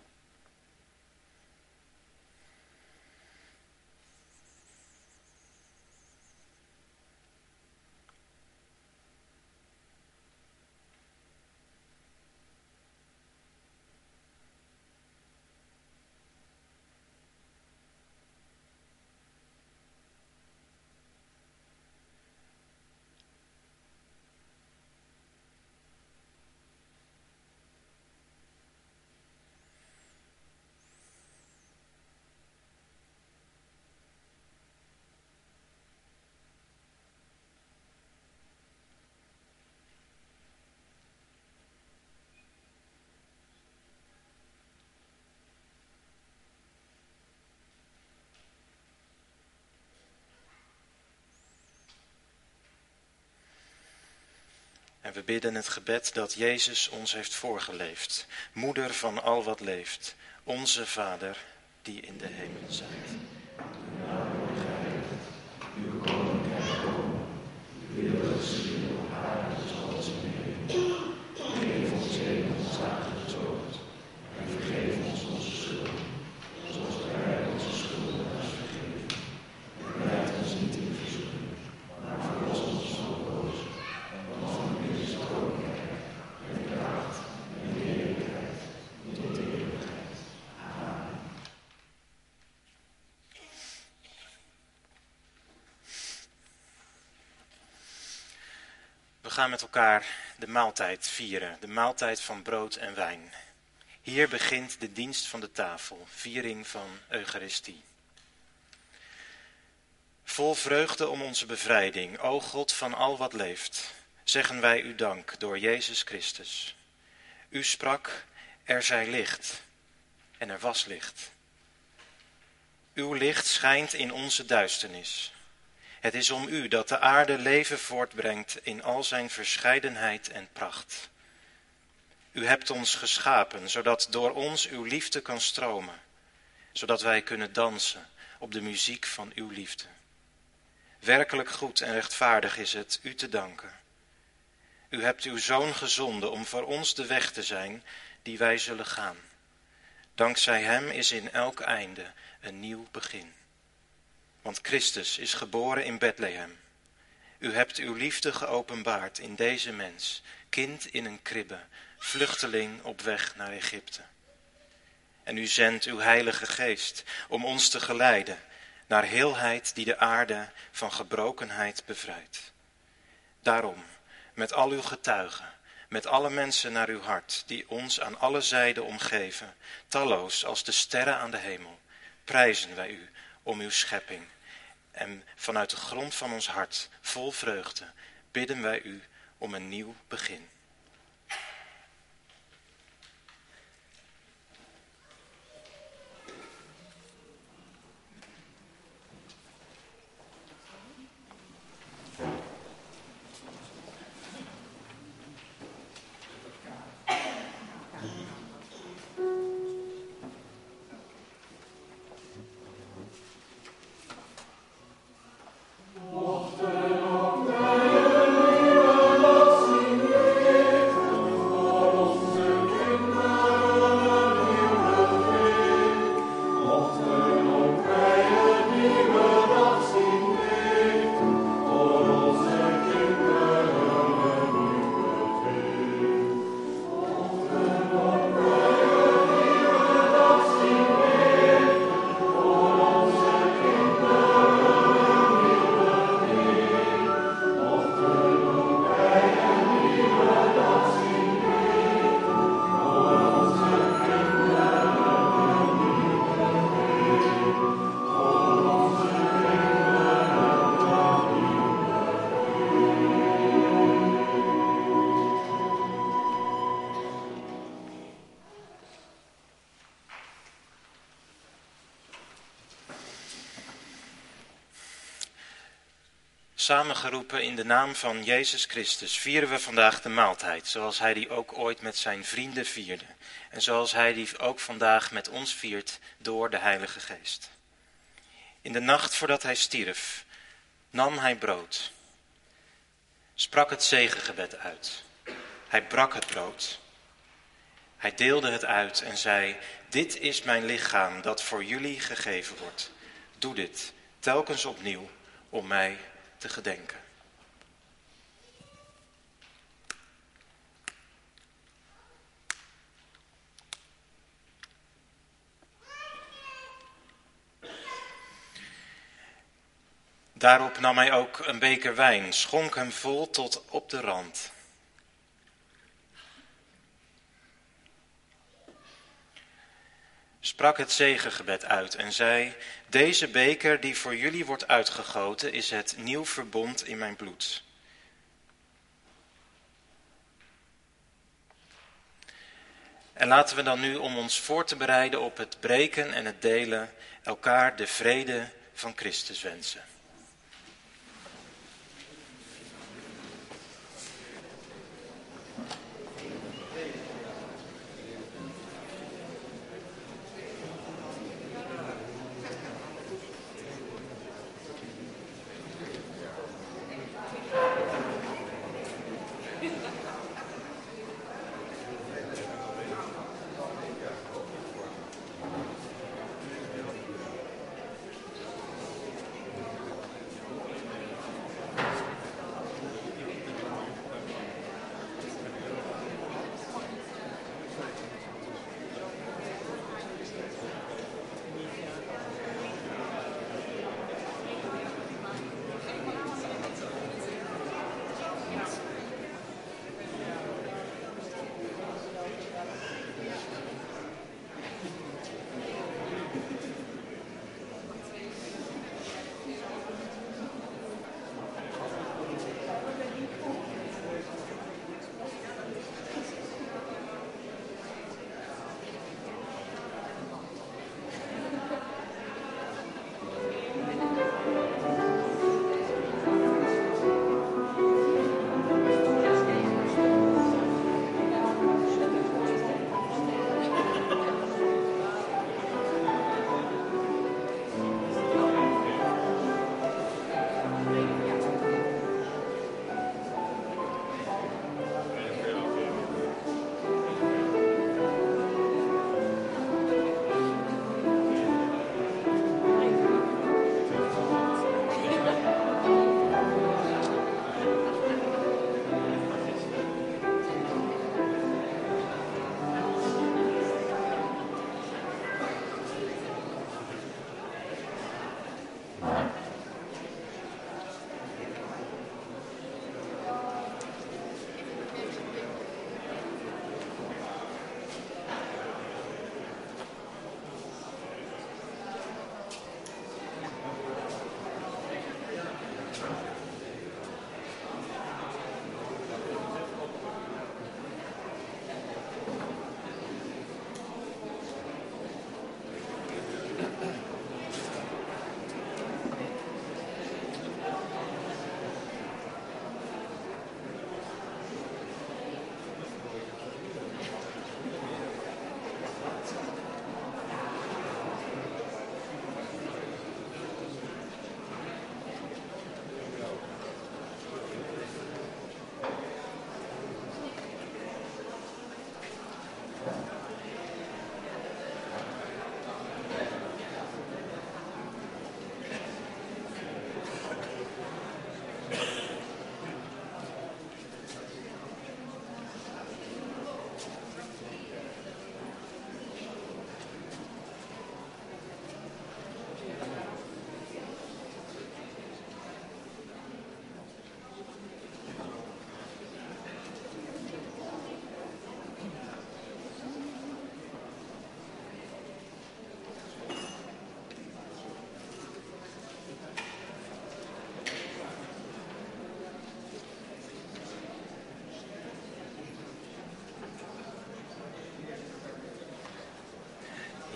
En we bidden het gebed dat Jezus ons heeft voorgeleefd. Moeder van al wat leeft, onze Vader die in de hemel zijt. Uw naam wordt geheiligd, uw koninkrijk komen, uw wil geschieden op aarde zoals in de hemel. Geef ons heden ons dagelijks brood en vergeef ons onze schulden, zoals wij onze schuldenaars vergeven. En leid ons niet in verzoeking, maar verlos ons van de boze. We gaan met elkaar de maaltijd vieren, de maaltijd van brood en wijn. Hier begint de dienst van de tafel, viering van Eucharistie. Vol vreugde om onze bevrijding, o God van al wat leeft, zeggen wij u dank door Jezus Christus. U sprak, er zij licht, en er was licht. Uw licht schijnt in onze duisternis. Het is om u dat de aarde leven voortbrengt in al zijn verscheidenheid en pracht. U hebt ons geschapen, zodat door ons uw liefde kan stromen. zodat wij kunnen dansen op de muziek van uw liefde. Werkelijk goed en rechtvaardig is het u te danken. U hebt uw Zoon gezonden om voor ons de weg te zijn die wij zullen gaan. Dankzij hem is in elk einde een nieuw begin. Want Christus is geboren in Bethlehem. U hebt uw liefde geopenbaard in deze mens, kind in een kribbe, vluchteling op weg naar Egypte. En u zendt uw Heilige Geest om ons te geleiden naar heelheid die de aarde van gebrokenheid bevrijdt. Daarom, met al uw getuigen, met alle mensen naar uw hart, die ons aan alle zijden omgeven, talloos als de sterren aan de hemel, prijzen wij u om uw schepping. En vanuit de grond van ons hart, vol vreugde, bidden wij u om een nieuw begin. Samengeroepen in de naam van Jezus Christus vieren we vandaag de maaltijd, zoals hij die ook ooit met zijn vrienden vierde. En zoals hij die ook vandaag met ons viert door de Heilige Geest. In de nacht voordat hij stierf, nam hij brood, sprak het zegengebed uit. Hij brak het brood. Hij deelde het uit en zei, dit is mijn lichaam dat voor jullie gegeven wordt. Doe dit telkens opnieuw om mij te gedenken. Daarop nam hij ook een beker wijn, schonk hem vol tot op de rand. Sprak het zegengebed uit en zei, deze beker die voor jullie wordt uitgegoten is het nieuw verbond in mijn bloed. En laten we dan nu, om ons voor te bereiden op het breken en het delen, elkaar de vrede van Christus wensen.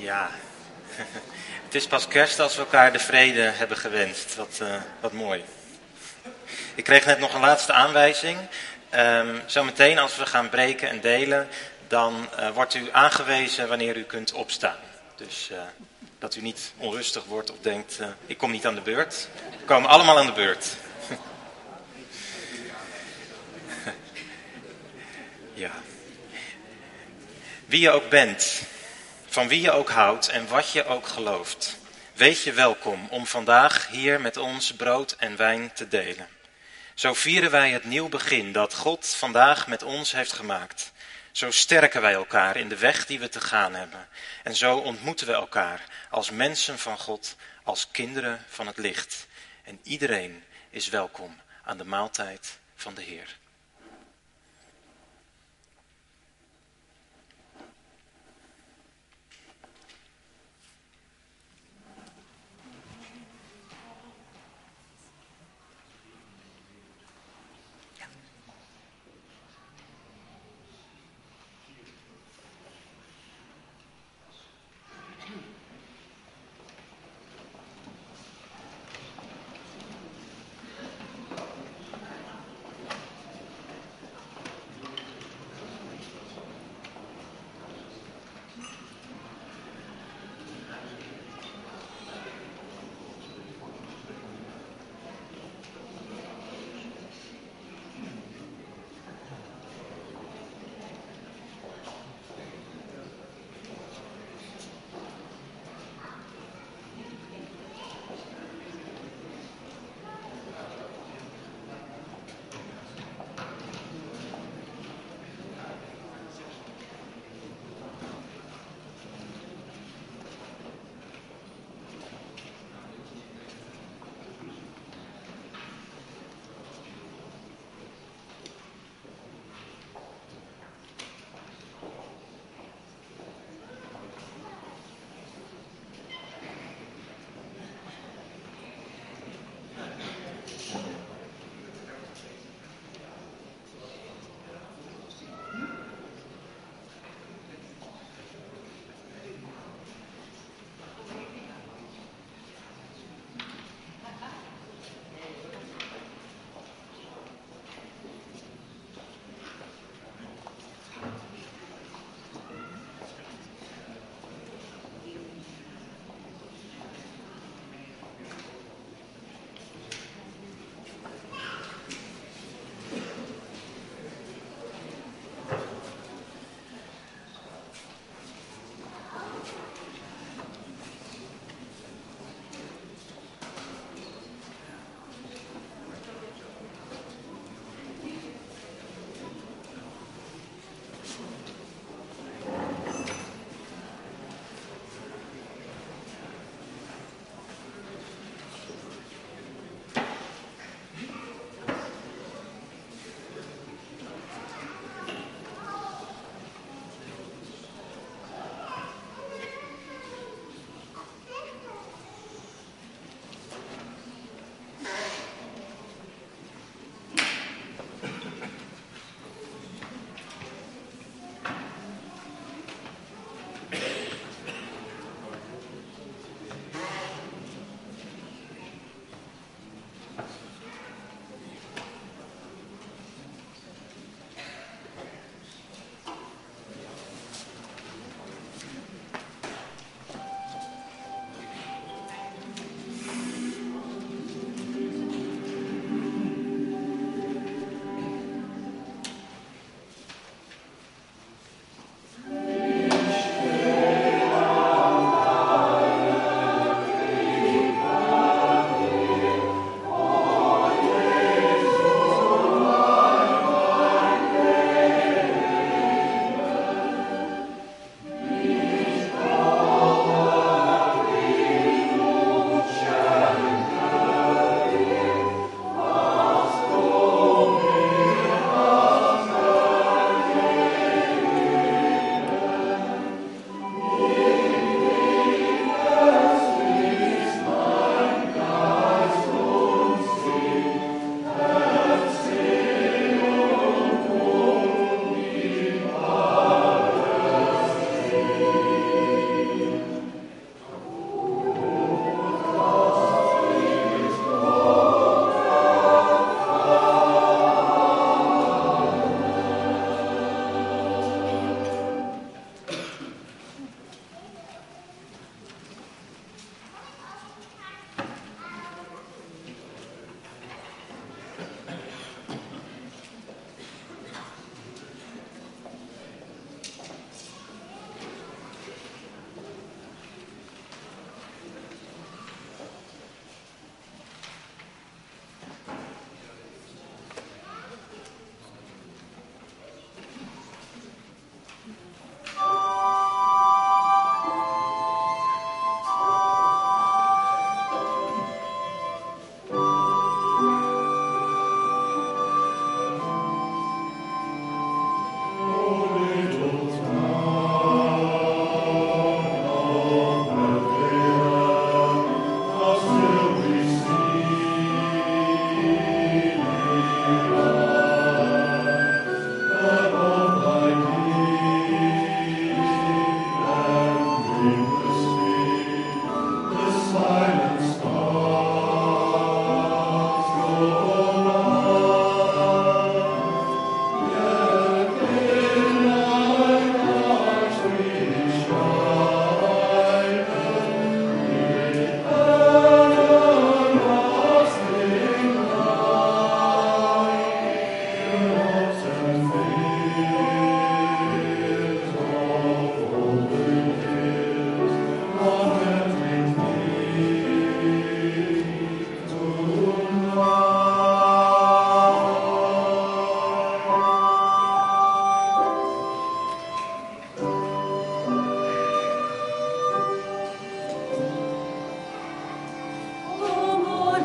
Ja, het is pas kerst als we elkaar de vrede hebben gewenst. Wat mooi. Ik kreeg net nog een laatste aanwijzing. Zometeen als we gaan breken en delen, dan wordt u aangewezen wanneer u kunt opstaan. Dus dat u niet onrustig wordt of denkt, ik kom niet aan de beurt. We komen allemaal aan de beurt. Ja. Wie je ook bent, van wie je ook houdt en wat je ook gelooft, wees je welkom om vandaag hier met ons brood en wijn te delen. Zo vieren wij het nieuw begin dat God vandaag met ons heeft gemaakt. Zo sterken wij elkaar in de weg die we te gaan hebben. En zo ontmoeten we elkaar als mensen van God, als kinderen van het licht. En iedereen is welkom aan de maaltijd van de Heer.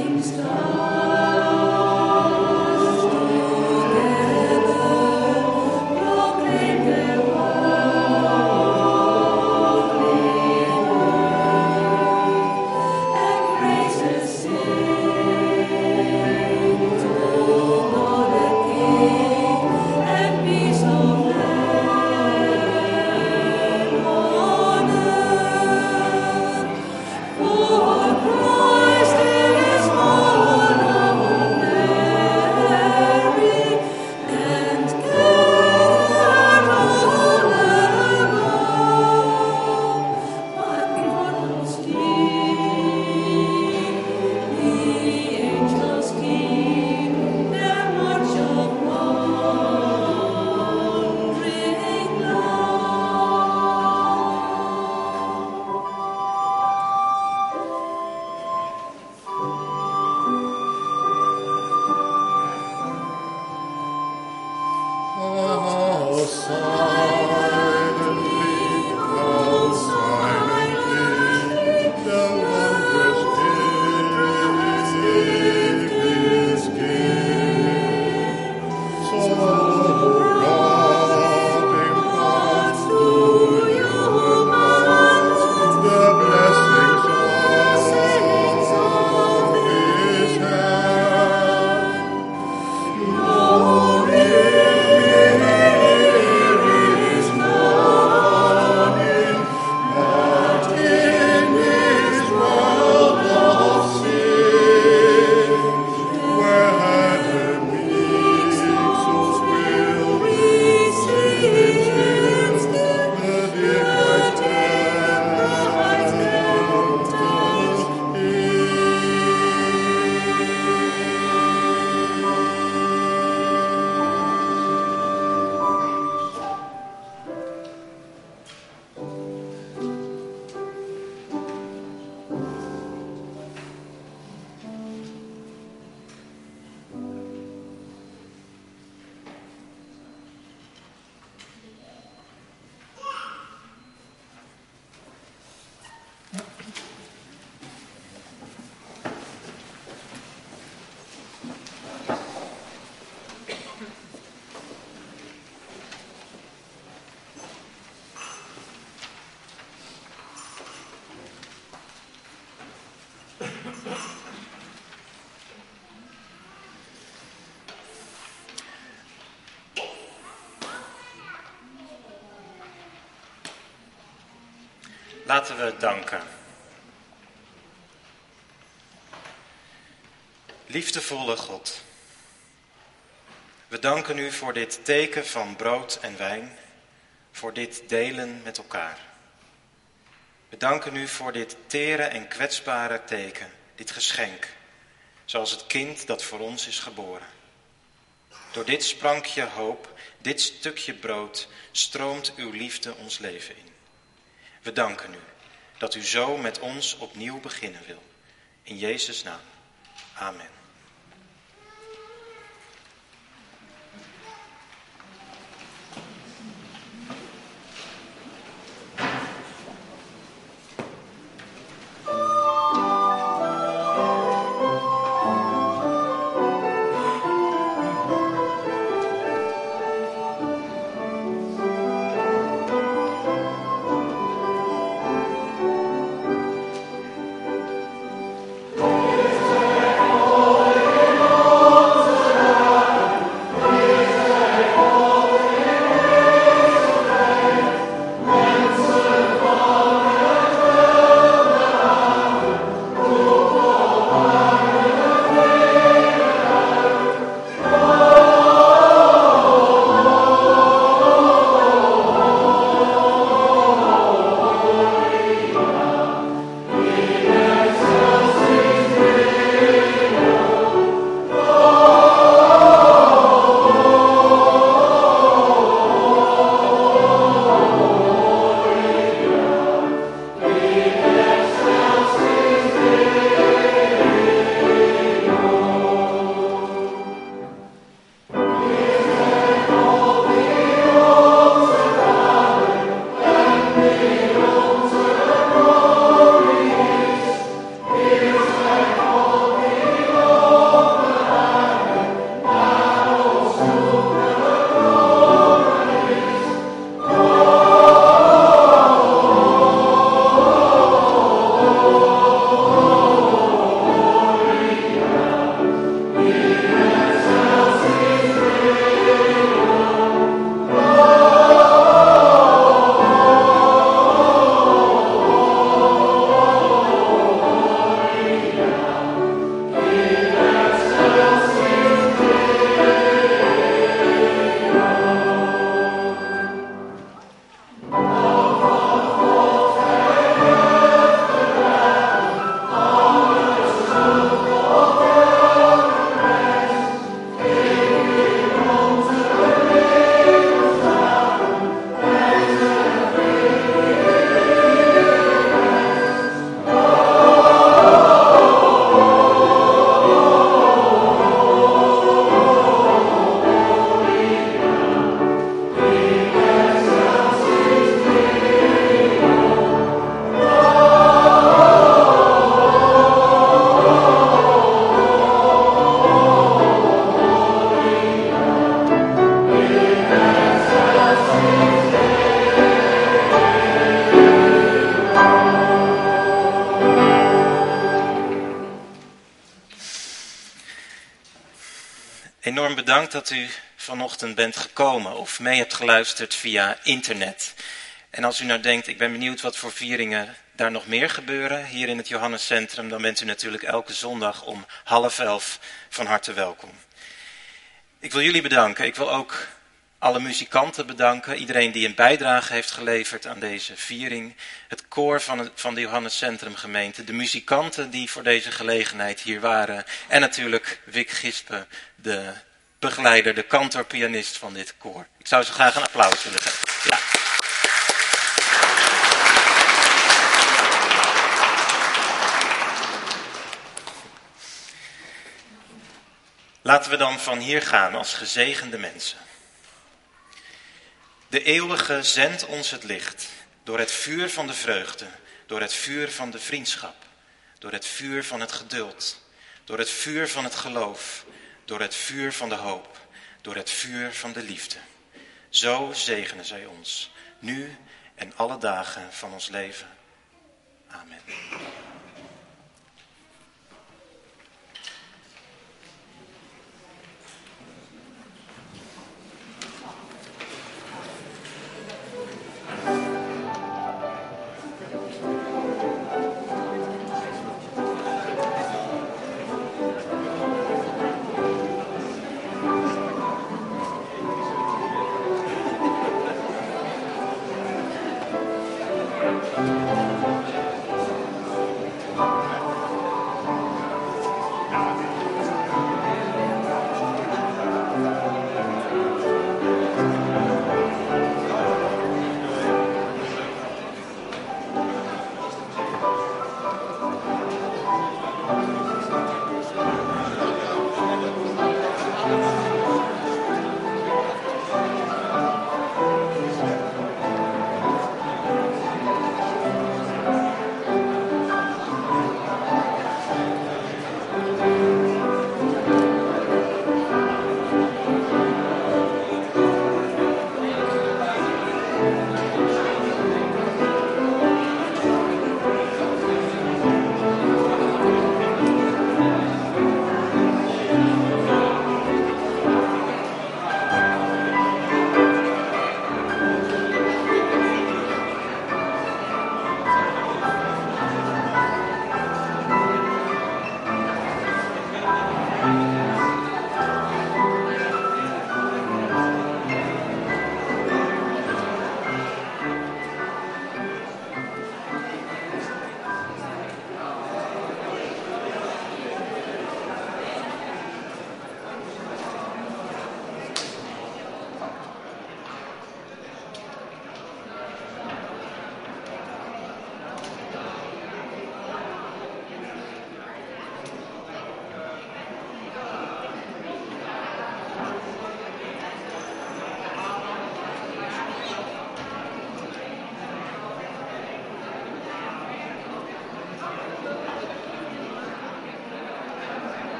Laten we danken. Liefdevolle God, we danken u voor dit teken van brood en wijn, voor dit delen met elkaar. We danken u voor dit tere en kwetsbare teken, dit geschenk, zoals het kind dat voor ons is geboren. Door dit sprankje hoop, dit stukje brood, stroomt uw liefde ons leven in. We danken u dat u zo met ons opnieuw beginnen wil. In Jezus' naam. Amen. Oh Enorm bedankt dat u vanochtend bent gekomen of mee hebt geluisterd via internet. En als u nou denkt, ik ben benieuwd wat voor vieringen daar nog meer gebeuren hier in het Johannescentrum, dan bent u natuurlijk elke zondag om 10:30 van harte welkom. Ik wil jullie bedanken. Ik wil ook alle muzikanten bedanken. Iedereen die een bijdrage heeft geleverd aan deze viering. Het koor van de Johannescentrum gemeente. De muzikanten die voor deze gelegenheid hier waren. En natuurlijk Wick Gispe, de begeleider, de kantorpianist van dit koor. Ik zou ze graag een applaus willen geven. Ja. Laten we dan van hier gaan als gezegende mensen. De eeuwige zendt ons het licht, door het vuur van de vreugde, door het vuur van de vriendschap, door het vuur van het geduld, door het vuur van het geloof, door het vuur van de hoop, door het vuur van de liefde. Zo zegenen zij ons, nu en alle dagen van ons leven. Amen.